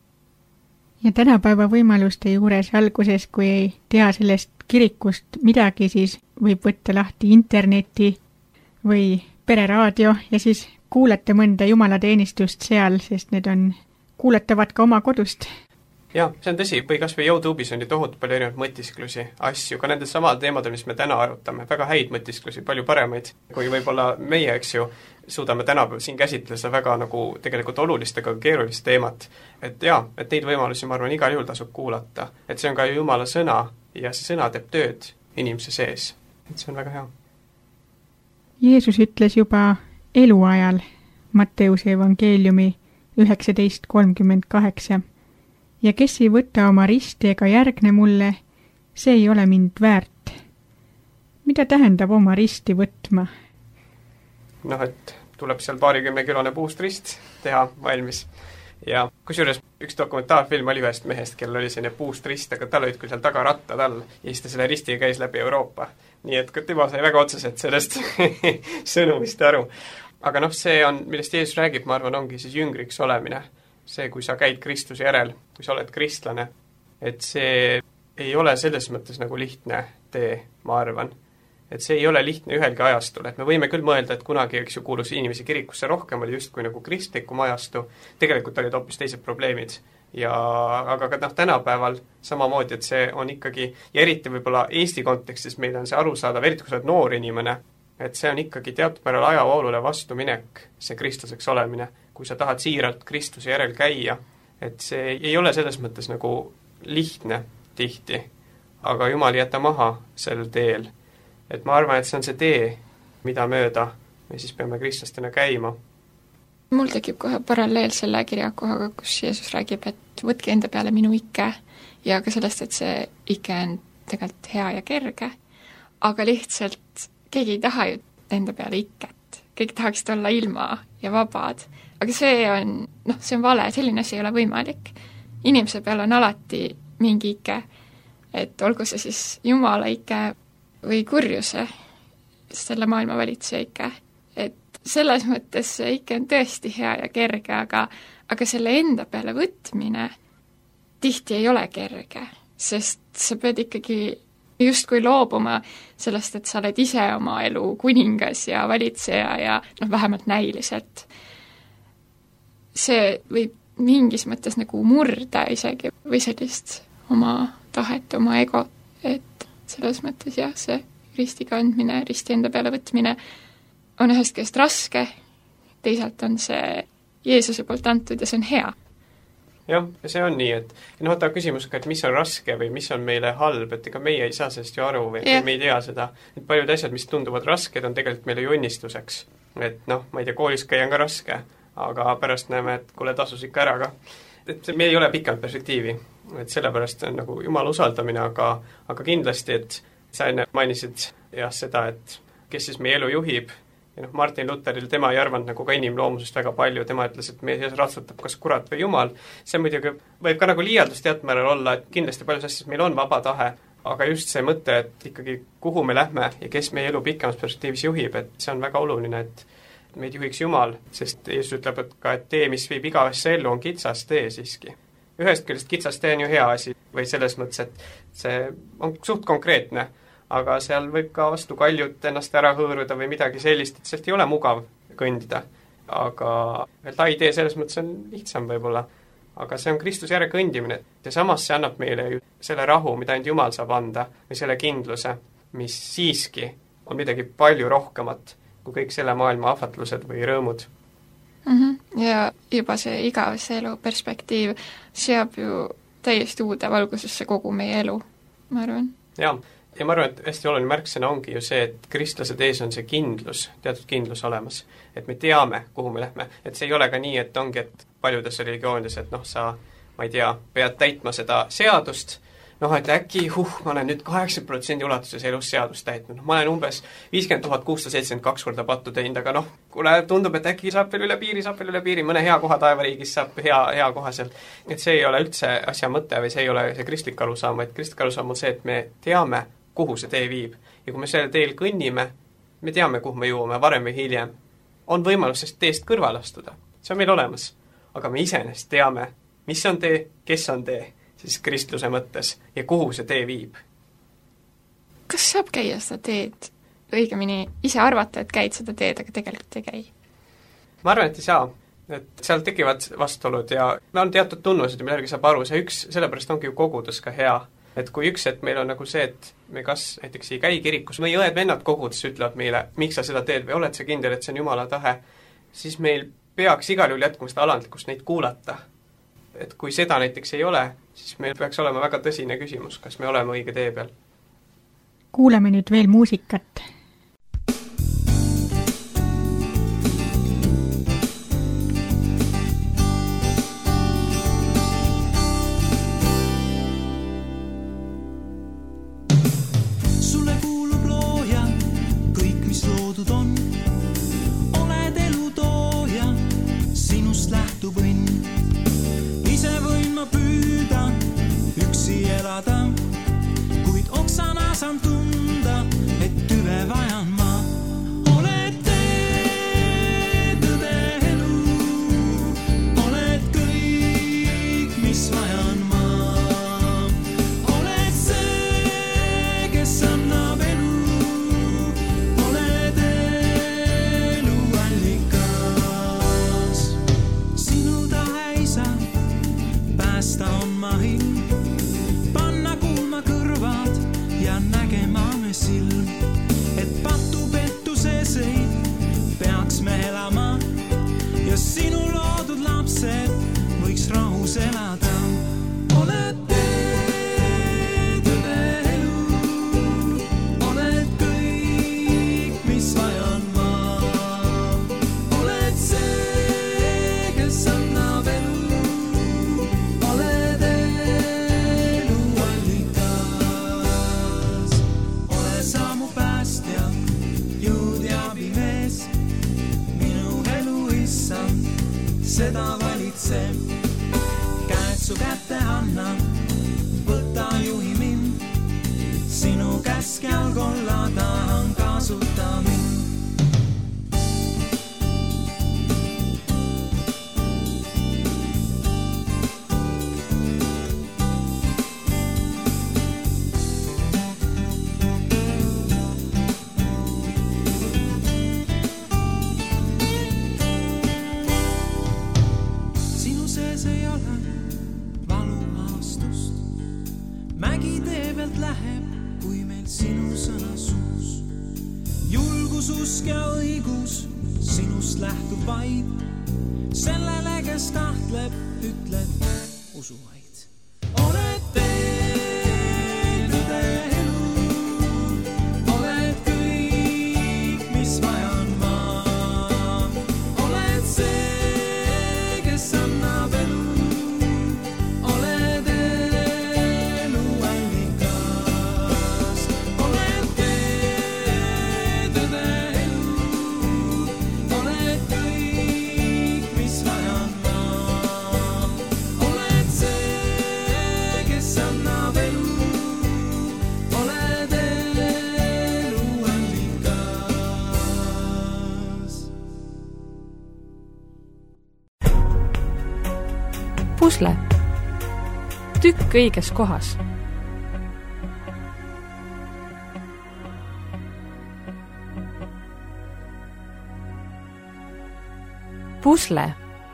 Ja tänapäeva võimaluste juures alguses, kui ei tea sellest kirikust midagi, siis võib võtta lahti interneti või pereraadio ja siis kuulate mõnda jumalateenistust seal, sest need on kuuletavad ka oma kodust. Jah, see on tõsi, või kas või YouTube'is on ju tohutu palju erinevaid mõtisklusi, asju, ka nendel samal teemadel, mis me täna arutame, väga häid mõtisklusi, palju paremaid, kui võib-olla meie, eks ju, suudame tänapäeval siin käsitleda väga nagu tegelikult olulist ega keerulist teemat. Et jaa, et neid võimalusi, ma arvan, igal juhul tasub kuulata. Et see on ka Jumala sõna ja see sõna teeb tööd inimese sees. Et see on väga hea. Jeesus ütles juba eluajal Matteuse evangeeliumi 19:38 ja kes ei võta oma risti ega järgne mulle, see ei ole mind väärt. Mida tähendab oma risti võtma? Et tuleb seal 20-kilone puust rist teha valmis. Ja kusjuures üks dokumentaalfilm oli ühest mehest, kellel oli selline puust rist, aga tal olid küll seal taga rattad all ja siis ta selle ristiga käis läbi Euroopa. Nii et tema sai väga otseselt sellest sõnumist aru. Aga see on, millest Jeesus räägib, ma arvan, ongi siis jüngriks olemine. See, kui sa käid Kristuse järel, kui sa oled kristlane, et see ei ole selles mõttes nagu lihtne tee, ma arvan. Et see ei ole lihtne ühelgi ajastul, et me võime küll mõelda, et kunagi, eks ju, kuulus inimesi kirikusse rohkem, oli just kui nagu kristlikum ajastu, tegelikult olid hoopis teised probleemid. Aga tänapäeval samamoodi, et see on ikkagi, ja eriti võib-olla Eesti kontekstis meil on see arusaadav, eriti kui sa oled noor inimene, et see on ikkagi teatud määral ajavoolule vastuminek, see kristlaseks olemine, kui sa tahad siiralt Kristuse järel käia, et see ei ole selles mõttes nagu lihtne tihti, aga Jumal ei jäta maha sel teel. Et ma arvan, et see on see tee, mida mööda me siis peame kristlastena käima. Mul tekib kohe paralleel selle kirjakohaga, kus Jeesus räägib, et võtke enda peale minu ikke ja ka sellest, et see ikke on tegelikult hea ja kerge, aga lihtsalt keegi ei taha ju enda peale iket. Kõik tahaksid olla ilma ja vabad. Aga see on vale, selline asi ei ole võimalik. Inimese peal on alati mingi ikke, et olgu see siis Jumala ikke või kurjuse, selle maailma valitseja ikke. Et selles mõttes see ikke on tõesti hea ja kerge, aga selle enda peale võtmine tihti ei ole kerge, sest sa pead ikkagi justkui loobuma sellest, et sa oled ise oma elu kuningas ja valitseja ja vähemalt näiliselt. See võib mingis mõttes nagu murda isegi või sellist oma tahet, oma ego, et selles mõttes jah, see risti kandmine, risti enda peale võtmine on ühest käest raske, teisalt on see Jeesuse poolt antud ja see on hea. jah, see on nii, et võta küsimus ka, et mis on raske või mis on meile halb, et ega meie ei saa sellest ju aru või me ei tea seda. Et paljud asjad, mis tunduvad rasked, on tegelikult meile ju õnnistuseks. Et ma ei tea, koolis käia on ka raske, aga pärast näeme, et kuule, tasus ikka ära ka. Et me ei ole pikalt perspektiivi, et sellepärast on nagu Jumala usaldamine, aga kindlasti, et sa enne mainisid seda, et kes siis meie elu juhib, ja Martin Lutheril tema ei arvanud nagu ka inimloomusest väga palju, tema ütles, et meie sees ratsutab kas kurat või Jumal. See muidugi võib ka nagu liialdus teatmääral olla, et kindlasti paljus asjades meil on vaba tahe, aga just see mõte, et ikkagi kuhu me lähme ja kes meie elu pikemas perspektiivis juhib, et see on väga oluline, et meid juhiks Jumal, sest Jeesus ütleb, et ka, et tee, mis viib igavesse ellu, on kitsas tee siiski. Ühest küljest kitsas tee on ju hea asi või selles mõttes, et see on suht konkreetne, aga seal võib ka vastu kaljut ennast ära hõõruda või midagi sellist, et sealt ei ole mugav kõndida. Aga lai tee selles mõttes on lihtsam võib-olla, aga see on Kristuse järje kõndimine ja samas see annab meile ju selle rahu, mida ainult Jumal saab anda või selle kindluse, mis siiski on midagi palju rohkemat kui kõik selle maailma ahvatlused või rõõmud. Ja juba see igavese elu perspektiiv seab ju täiesti uude valgusesse kogu meie elu, ma arvan. Ja ma arvan, et hästi oluline märksõna ongi ju see, et kristlase ees on see kindlus, teatud kindlus olemas. Et me teame, kuhu me lähme. Et see ei ole ka nii, et ongi, et paljudes religioonides, et sa, ma ei tea, pead täitma seda seadust, et äkki, ma olen nüüd 80% ulatuses elus seadust täitnud. Ma olen umbes 50 672 korda pattu teinud, aga kuule, tundub, et äkki saab veel üle piiri, mõne hea koha taevariigis saab hea koha sealt. Et see ei ole üldse asja mõte või see ei ole see kristlik arusaam, et kristlik arusaam on see, et me teame, kuhu see tee viib. Ja kui me selle teel kõnnime, me teame, kuhu me jõuame varem või hiljem. On võimalus sellest teest kõrval astuda. See on meil olemas. Aga me iseenesest teame, mis on tee, kes on tee, siis kristluse mõttes ja kuhu see tee viib. Kas saab käia seda teed? Õigemini ise arvata, et käid seda teed, aga tegelikult ei käi? Ma arvan, et ei saa. Et seal tekivad vastuolud ja on teatud tunnused, mille järgi saab aru. See üks, sellepärast ongi ju kogudus ka hea. Et kui üks, et meil on nagu see, et me kas näiteks ei käi kirikus või õed-vennad kogudes ütlevad meile, miks sa seda teed või oled sa kindel, et see on Jumala tahe, siis meil peaks igal juhul jätkuma seda alandlikkust neid kuulata. Et kui seda näiteks ei ole, siis meil peaks olema väga tõsine küsimus, kas me oleme õige tee peal. Kuuleme nüüd veel muusikat. Seda valitseb, käed su kätte annan, võta juhi mind, sinu käskjal kolla tahan kasuta mind. Usk ja õigus sinust lähtub vaid sellele, kes kahtleb, ütleb usu vaid. Oled teel tõde elu, oled kõik, mis vajan ma. Oled see, kes annab elu, oled elu allikas. Oled tee tõde elu, oled kõik, mis vajan ma. Oled see, kes annab elu, oled elu allikas. pusle. Tükk õiges kohas. Pusle.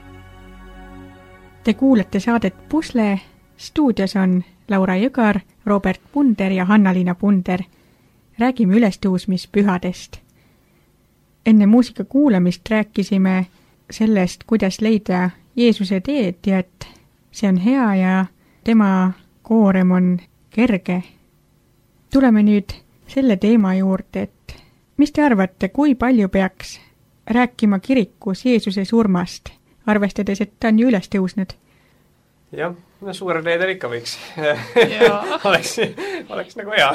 Te kuulete saadet Pusle. Stuudios on Laura Jõgar, Robert Punder ja Hanna-Liina Punder. Räägime ülestõusmispühadest. Enne muusika kuulamist rääkisime sellest, kuidas leida Jeesuse teed ja et see on hea ja tema koorem on kerge. Tuleme nüüd selle teema juurde, et mis te arvate, kui palju peaks rääkima kirikus Jeesuse surmast, arvestades, et ta on ju üles tõusnud? Jah, no suurel reedel ikka võiks. oleks nagu hea.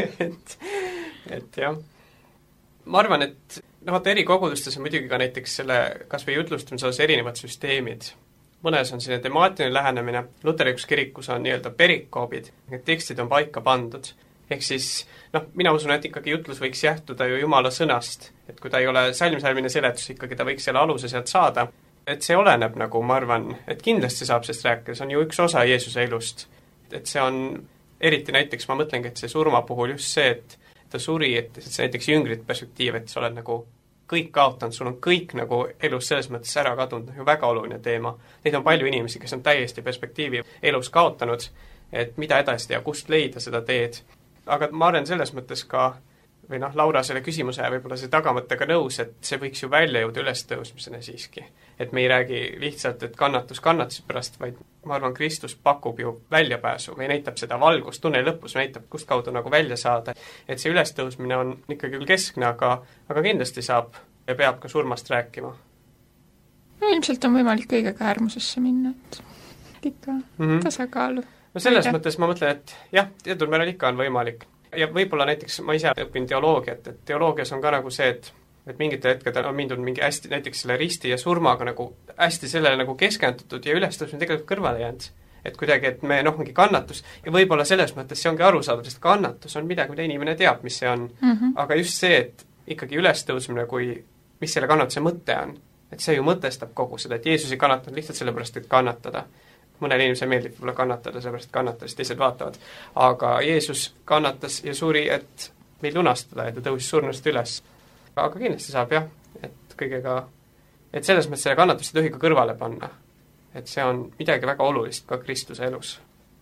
et jah. Ma arvan, et vaata eri kogudustes on muidugi ka näiteks selle kas või jutlustamise osas erinevad süsteemid. Mõnes on selline temaatiline lähenemine, luterlikus kirikus on nii-öelda perikoobid, need tekstid on paika pandud. Ehk siis, mina usun, et ikkagi jutlus võiks jähtuda ju Jumala sõnast, et kui ta ei ole salmsalmine seletus, ikkagi ta võiks selle aluse sealt saada. Et see oleneb, nagu ma arvan, et kindlasti saab sellest rääkida, see on ju üks osa Jeesuse elust. Et see on, eriti näiteks ma mõtlengi, et see surma puhul just see, et ta suri, et see näiteks jüngrit perspektiiv, et sa oled nagu kõik kaotanud, sul on kõik nagu elus selles mõttes ära kadunud, ju väga oluline teema. Neid on palju inimesi, kes on täiesti perspektiivi elus kaotanud, et mida edasi teha, kust leida seda teed. Aga ma arvan selles mõttes ka, või Laura selle küsimuse ja võib-olla see tagamõttega nõus, et see võiks ju välja jõuda ülestõusmisena siiski. Et me ei räägi lihtsalt, et kannatuse pärast, vaid ma arvan, Kristus pakub ju väljapääsu või näitab seda valgust, tunneli lõpus näitab, kust kaudu nagu välja saada. Et see ülestõusmine on ikkagi küll keskne, aga kindlasti saab ja peab ka surmast rääkima. No ilmselt on võimalik kõigega äärmusesse minna, et ikka tasakaalu. No selles mõttes ma mõtlen, et jah, teatud määral ikka on võimalik. Ja võib-olla näiteks ma ise õpin teoloogiat, et teoloogias on ka nagu see, et mingitel hetkedel on mindud mingi hästi, näiteks selle risti ja surmaga nagu hästi sellele nagu keskendutud ja ülestõusmine tegelikult kõrvale jäänud. Et kuidagi, et me mingi kannatus ja võib-olla selles mõttes see ongi arusaadav, sest kannatus on midagi, mida inimene teab, mis see on. Aga just see, et ikkagi ülestõusmine, mis selle kannatuse mõte on, et see ju mõtestab kogu seda, et Jeesus ei kannatanud lihtsalt sellepärast, et kannatada. Mõnele inimesele meeldib võib-olla kannatada, sellepärast kannatada, siis teised vaatavad. Aga Jeesus kannatas ja suri, et meid lunastada ja ta tõusis surnust üles. Aga kindlasti saab jah, et kõigega, et selles mõttes selle kannatust ei tohi ka kõrvale panna. Et see on midagi väga olulist ka Kristuse elus.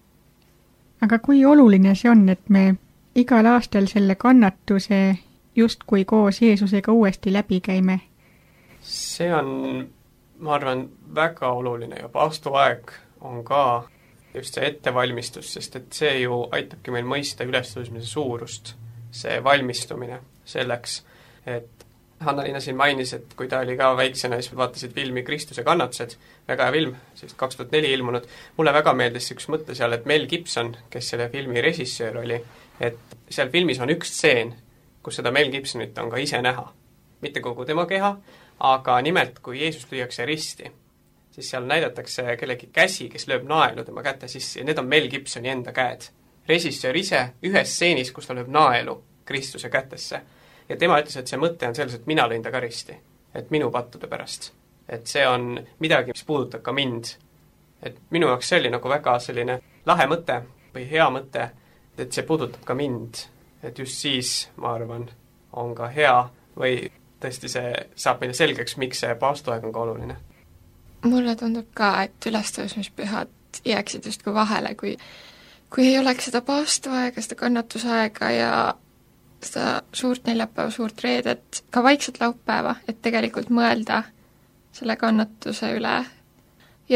Aga kui oluline see on, et me igal aastal selle kannatuse justkui koos Jeesusega uuesti läbi käime? See on, ma arvan, väga oluline ja paastuaeg on ka just see ettevalmistus, sest et see ju aitabki meil mõista ülestõusmise suurust, see valmistumine selleks, et Hanna-Liina siin mainis, et kui ta oli ka väiksena, siis vaatasid filmi Kristuse kannatused, väga hea film, 2004 ilmunud. Mulle väga meeldis üks mõte seal, et Mel Gibson, kes selle filmi režissöör oli, et seal filmis on üks stseen, kus seda Mel Gibsonit on ka ise näha. Mitte kogu tema keha, aga nimelt, kui Jeesus lüüakse risti, siis seal näidatakse kellegi käsi, kes lööb naelu tema käte sisse ja need on Mel Gibsoni enda käed. Režissöör ise ühes stseenis, kus ta lööb naelu Kristuse kätesse. Ja tema ütles, et see mõte on selles, et mina lõin ta ka risti. Et minu pattude pärast. Et see on midagi, mis puudutab ka mind. Et minu jaoks see oli nagu väga selline lahe mõte või hea mõte, et see puudutab ka mind. Et just siis, ma arvan, on ka hea või tõesti see saab meile selgeks, miks see paastuaeg on ka oluline. Mulle tundub ka, et ülestõusmispühad jääksid just kui vahele, kui ei oleks seda paastuaega, seda kannatusaega ja seda suurt neljapäeva, suurt reedet, ka vaikset laupäeva, et tegelikult mõelda selle kannatuse üle. Jah,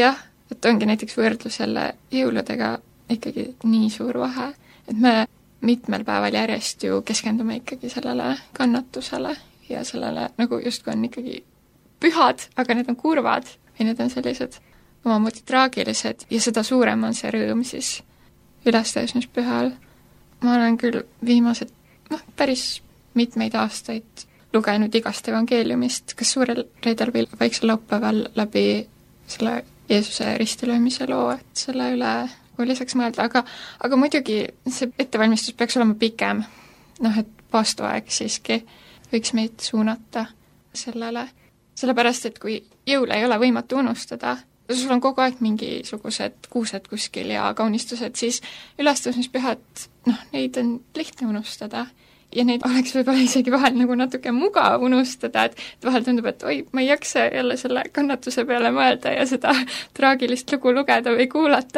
et ongi näiteks võrdlus jälle jõuludega ikkagi nii suur vahe, et me mitmel päeval järjest ju keskendume ikkagi sellele kannatusele ja sellele nagu justkui on ikkagi pühad, aga need on kurvad või need on sellised omamoodi traagilised ja seda suurem on see rõõm siis ülestõusmispühal. Ma olen küll viimased päris mitmeid aastaid lugenud igast evangeeliumist, kas suurel reedel või väiksel laupäeval läbi selle Jeesuse ristilöömise loo, et selle üle oli saaks mõelda, aga muidugi see ettevalmistus peaks olema pikem. Et paastuaeg siiski võiks meid suunata sellele. Sellepärast, et kui jõule ei ole võimatu unustada, sul on kogu aeg mingisugused kuused kuskil ja kaunistused, siis ülestõusmispühad, neid on lihtne unustada. Ja neid oleks võib-olla isegi vahel nagu natuke mugav unustada, et vahel tundub, et oi, ma ei jaksa jälle selle kannatuse peale mõelda ja seda traagilist lugu lugeda või kuulata,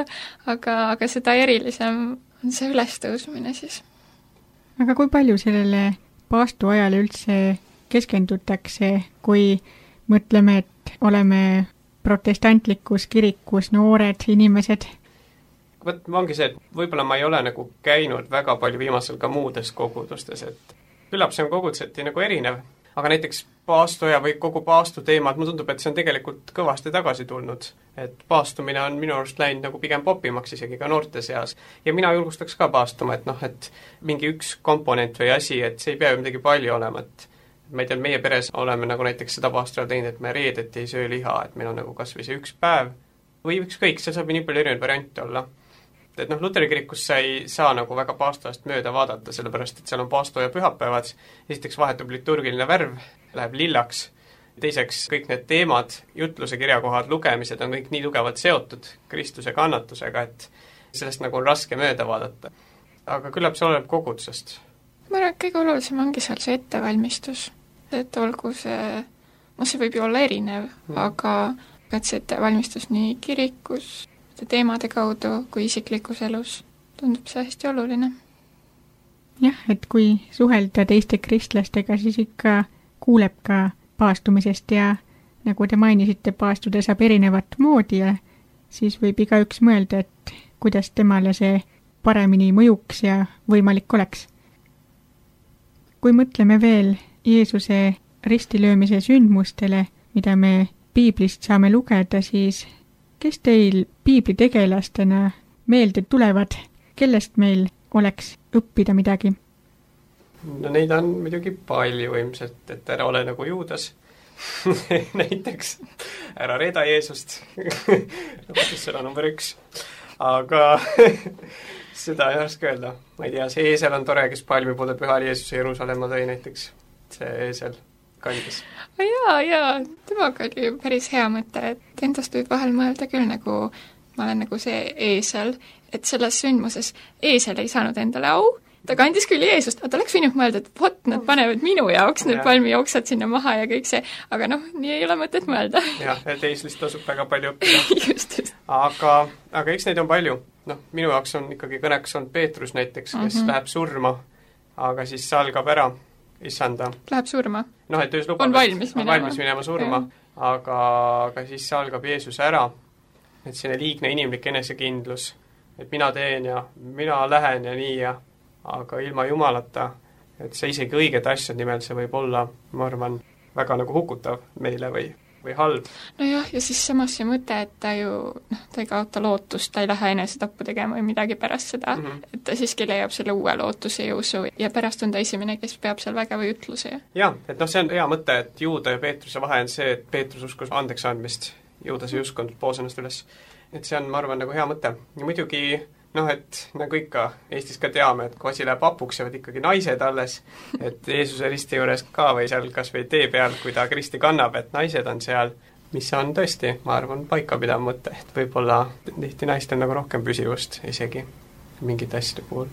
aga seda erilisem on see ülestõusmine siis. Aga kui palju sellele paastuajale üldse keskendutakse, kui mõtleme, et oleme protestantlikus kirikus noored inimesed? Võt, ongi see, et võib-olla ma ei ole nagu käinud väga palju viimasel ka muudes kogudustes, et küllap see on koguduseti nagu erinev, aga näiteks paastuaja või kogu paastu teemad, mulle tundub, et see on tegelikult kõvasti tagasi tulnud. Et paastumine on minu arust läinud nagu pigem popimaks isegi ka noorte seas. Ja mina julgustaks ka paastuma, et et mingi üks komponent või asi, et see ei pea ju midagi palju olema, et ma ei tea, meie peres oleme nagu näiteks seda paastuaja teinud, et me reedeti ei söö liha, et meil on nagu kas või see üks päev või ükskõik, see saab nii palju erinevaid variante olla. Et Luteri kirikus sa ei saa nagu väga paastuajast mööda vaadata, sellepärast et seal on paastuaja pühapäevad, esiteks vahetub liturgiline värv, läheb lillaks, teiseks kõik need teemad, jutluse kirjakohad, lugemised on kõik nii tugevalt seotud Kristuse kannatusega, et sellest nagu on raske mööda vaadata. Aga küllap see oleneb kogudusest. Ma arvan, et kõige olulisem ongi seal see ettevalmistus, et olgu see, see võib ju olla erinev, aga et see ettevalmistus nii kirikus, teemade kaudu kui isiklikus elus tundub see hästi oluline. Jah, et kui suhelda teiste kristlastega, siis ikka kuuleb ka paastumisest ja nagu te mainisite, paastuda saab erinevat moodi ja siis võib igaüks mõelda, et kuidas temale see paremini mõjuks ja võimalik oleks. Kui mõtleme veel Jeesuse ristilöömise sündmustele, mida me piiblist saame lugeda, siis kes teil piiblitegelastena meelde tulevad, kellest meil oleks õppida midagi? No neid on muidugi palju ilmselt, et ära ole nagu Juudas näiteks, ära reeda Jeesust sõna number 1. Aga seda ei oska öelda. Ma ei tea, see eesel on tore, kes palmipudepühal Jeesuse Jeruusalemma tõi näiteks. See eesel kandis. Jaa, temaga oli päris hea mõte, et endast võib vahel mõelda küll nagu, ma olen nagu see eesel, et selles sündmuses eesel ei saanud endale au, ta kandis küll Jeesust, aga ta oleks võinud mõelda, et vot, nad panevad minu jaoks need palmijooksad sinna maha ja kõik see, aga nii ei ole mõtet mõelda. Jah, et eeslist tasub väga palju õppida. just. Aga eks neid on palju. Minu jaoks on ikkagi kõneks olnud Peetrus näiteks, kes läheb surma, aga siis salgab ära issanda. Läheb surma? Et lubab, on valmis minema surma, aga siis salgab Jeesus ära, et selline liigne inimlik enesekindlus, et mina teen ja mina lähen ja nii ja aga ilma Jumalata, et see isegi õiged asjad nimelt, see võib olla, ma arvan, väga nagu hukutav meile või halb. Nojah, ja siis samas see mõte, et ta ju, ta ei kaota lootust, ta ei lähe enesetappu tegema või midagi pärast seda, et ta siiski leiab selle uue lootuse ja usu ja pärast on ta esimene, kes peab seal vägeva jutluse. Jah, et see on hea mõte, et Juuda ja Peetruse vahe on see, et Peetrus uskus andeks andmist, Juudas ei uskunud poos ennast üles. Et see on, ma arvan, nagu hea mõte. Ja muidugi et nagu ikka Eestis ka teame, et kui asi läheb hapuks, jäävad ikkagi naised alles, et Jeesuse risti juures ka või seal kas või tee peal, kui ta kristi kannab, et naised on seal, mis on tõesti, ma arvan, paika pidav mõte, et võib-olla tihti naistel nagu rohkem püsivust isegi mingite asjade puhul.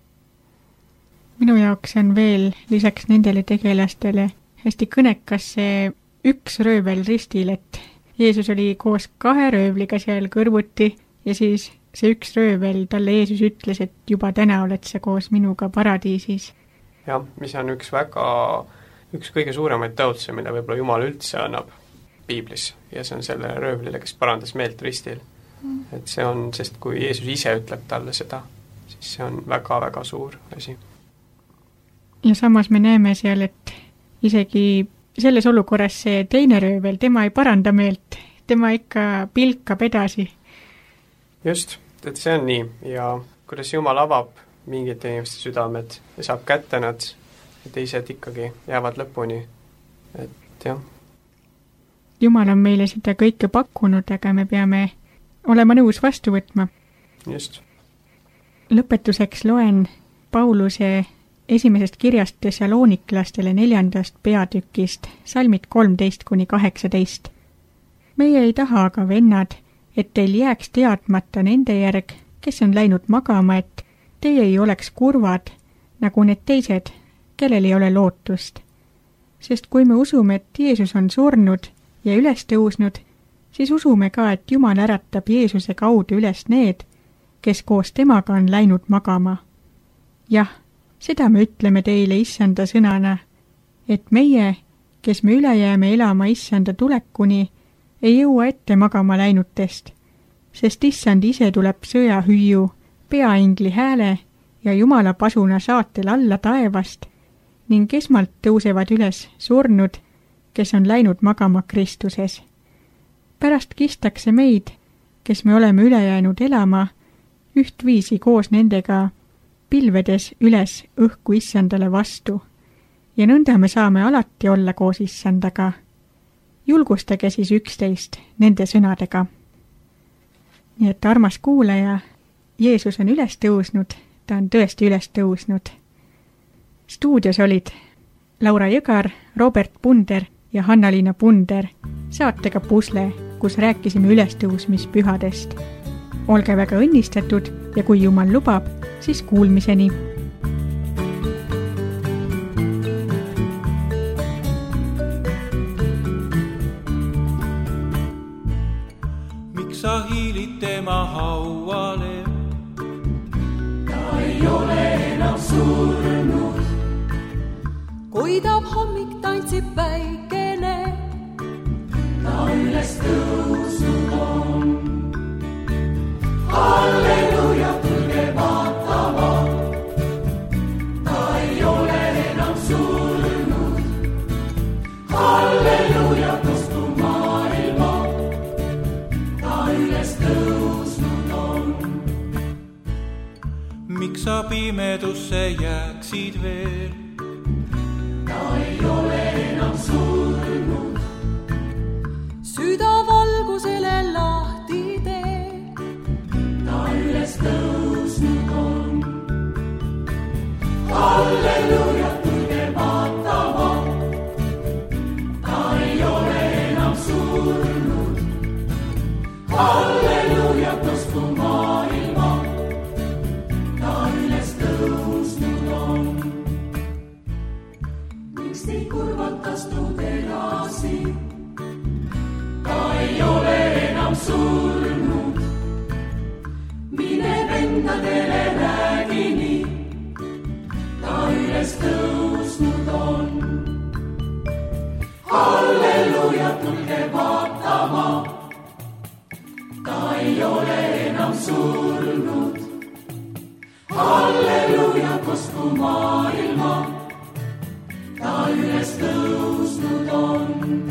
Minu jaoks on veel lisaks nendele tegelastele hästi kõnekas see üks röövel ristil, et Jeesus oli koos 2 röövliga seal kõrvuti ja siis see üks röövel, talle Jeesus ütles, et juba täna oled sa koos minuga paradiisis. Jah, mis on üks kõige suuremaid tõotusi, mida võib-olla Jumal üldse annab piiblis ja see on selle röövlile, kes parandas meelt ristil. et see on, sest kui Jeesus ise ütleb talle seda, siis see on väga-väga suur asi. Ja samas me näeme seal, et isegi selles olukorras see teine röövel, tema ei paranda meelt, tema ikka pilkab edasi. Just, et see on nii ja kuidas Jumal avab mingid inimeste südamed ja saab kätte nad ja teised ikkagi jäävad lõpuni, et jah. Jumal on meile seda kõike pakkunud, aga me peame olema nõus vastu võtma. Just. Lõpetuseks loen Pauluse esimesest kirjast Thessaloniklastele 4. peatükist, salmid 13-18. Meie ei taha aga, vennad, et teil jääks teadmata nende järg, kes on läinud magama, et teie ei oleks kurvad, nagu need teised, kellel ei ole lootust. Sest kui me usume, et Jeesus on surnud ja üles tõusnud, siis usume ka, et Jumal äratab Jeesuse kaudu üles need, kes koos temaga on läinud magama. Jah, seda me ütleme teile issanda sõnana, et meie, kes me üle jääme elama issanda tulekuni, ei jõua ette magama läinutest, sest issand ise tuleb sõjahüüu, peaingli hääle ja Jumala pasuna saatel alla taevast ning esmalt tõusevad üles surnud, kes on läinud magama Kristuses. Pärast kistakse meid, kes me oleme üle jäänud elama, ühtviisi koos nendega pilvedes üles õhku issandale vastu ja nõnda me saame alati olla koos issandaga. Julgustage siis üksteist nende sõnadega. Nii et armas kuulaja, Jeesus on üles tõusnud, ta on tõesti üles tõusnud. Stuudios olid Laura Jõgar, Robert Punder ja Hanna-Liina Punder saatega Pusle, kus rääkisime ülestõusmispühadest. Olge väga õnnistatud ja kui Jumal lubab, siis kuulmiseni. Miks sa hiilid tema hauale? Ta ei ole enam surnud. Koidab hommik, tantsib päikene. Ta üles tõusnud on. Halleluja, tulge vaatama. Ta ei ole enam surnud. Halleluja, tõstu maailma. Ta üles tõusnud on. Miks sa pimedusse jääksid veel? Ta ei ole enam surnud. Süda valgusele lahti tee. Ta üles tõusnud on. Halleluja, tulge vaatama. Ta ei ole enam surnud. Halleluja, tõstu maailma. Ta üles tõusnud on. Miks teid kurvatastud edasi? Ta ei ole enam surnud. Mine vendadele räägi nii. Ta üles tõusnud on. Halleluja, tulge vaatama. Ta ei ole enam surnud. Halleluja, kostku maailma. Ta üles tõusnud on.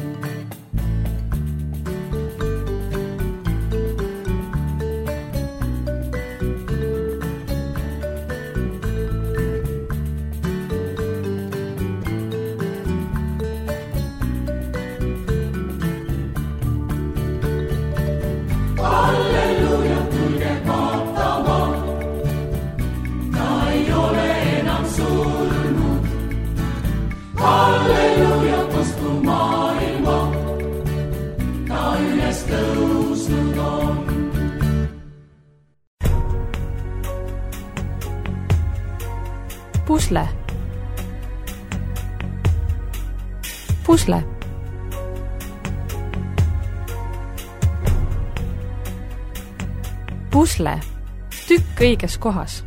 Halleluja, tulge vaatama. Ta ei ole enam surnud. Halleluja, kostku maailma. Ta üles tõusnud on. Pusle. Pusle. Pusle. Tükk õiges kohas.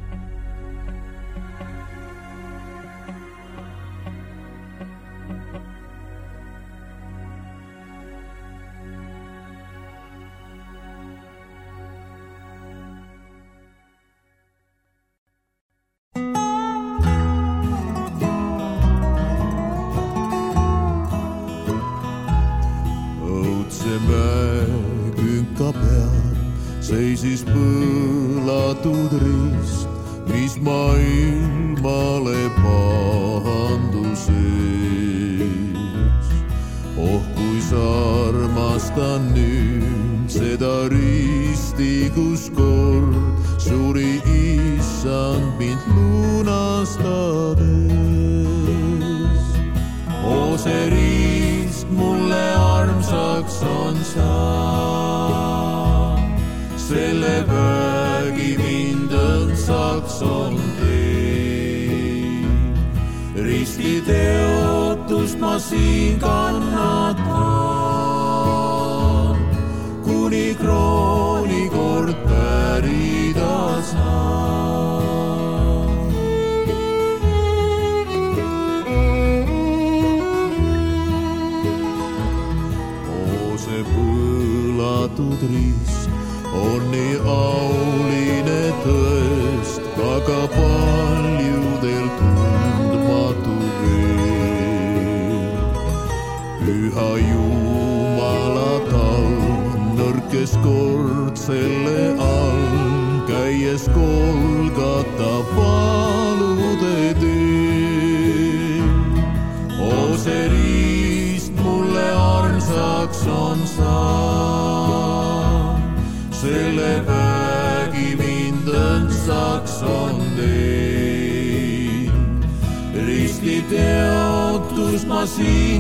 see mäekünka peal seisis põlatud rist, mis maailmale pahanduses. Oh, kui sa armastan nüüd seda risti, kus kord suri issand mind lunastades. Oh, see rist mulle armsaks on saa, selle vägi mind õndsaks on teid. Risti teotust ma siin kannatan, kuni krooni kord pärida saan. Oo, see põlatud rist on nii auline tõest, aga paljudel tundmatu veel. Püha Jumala talv nõrkes kord selle all, käies Golgata palude teel. Oo, see riist mulle armsaks on saa, selle vägi mind õndsaks on teid. Risti teotus ma siin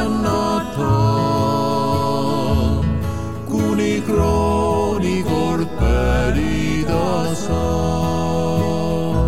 kannatan, kuni krooni kord pärida saan.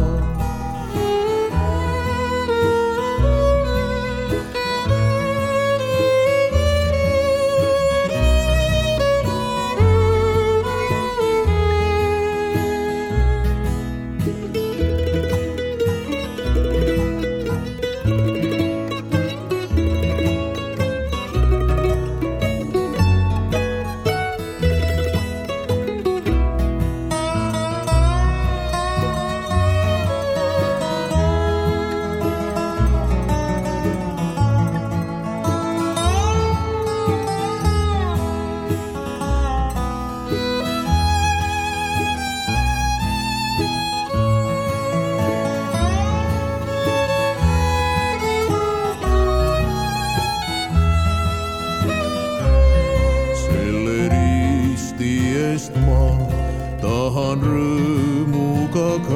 Tahan rõõmuga ka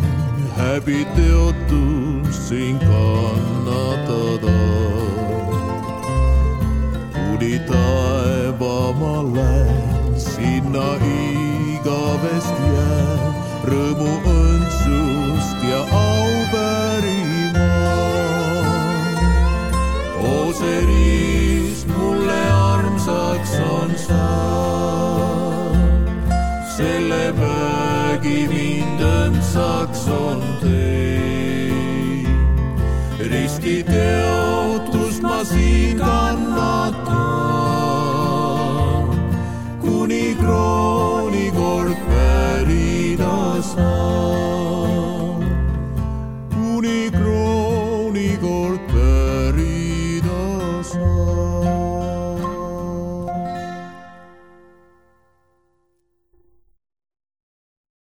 häbiteotust siin kannatada. Kuni taeva ma lähen, sinna igavest jään, rõõmu õndsust ja au pärima. Oo, see riist mulle armsaks on saa, selle vägi mind õndsaks on teid. Risti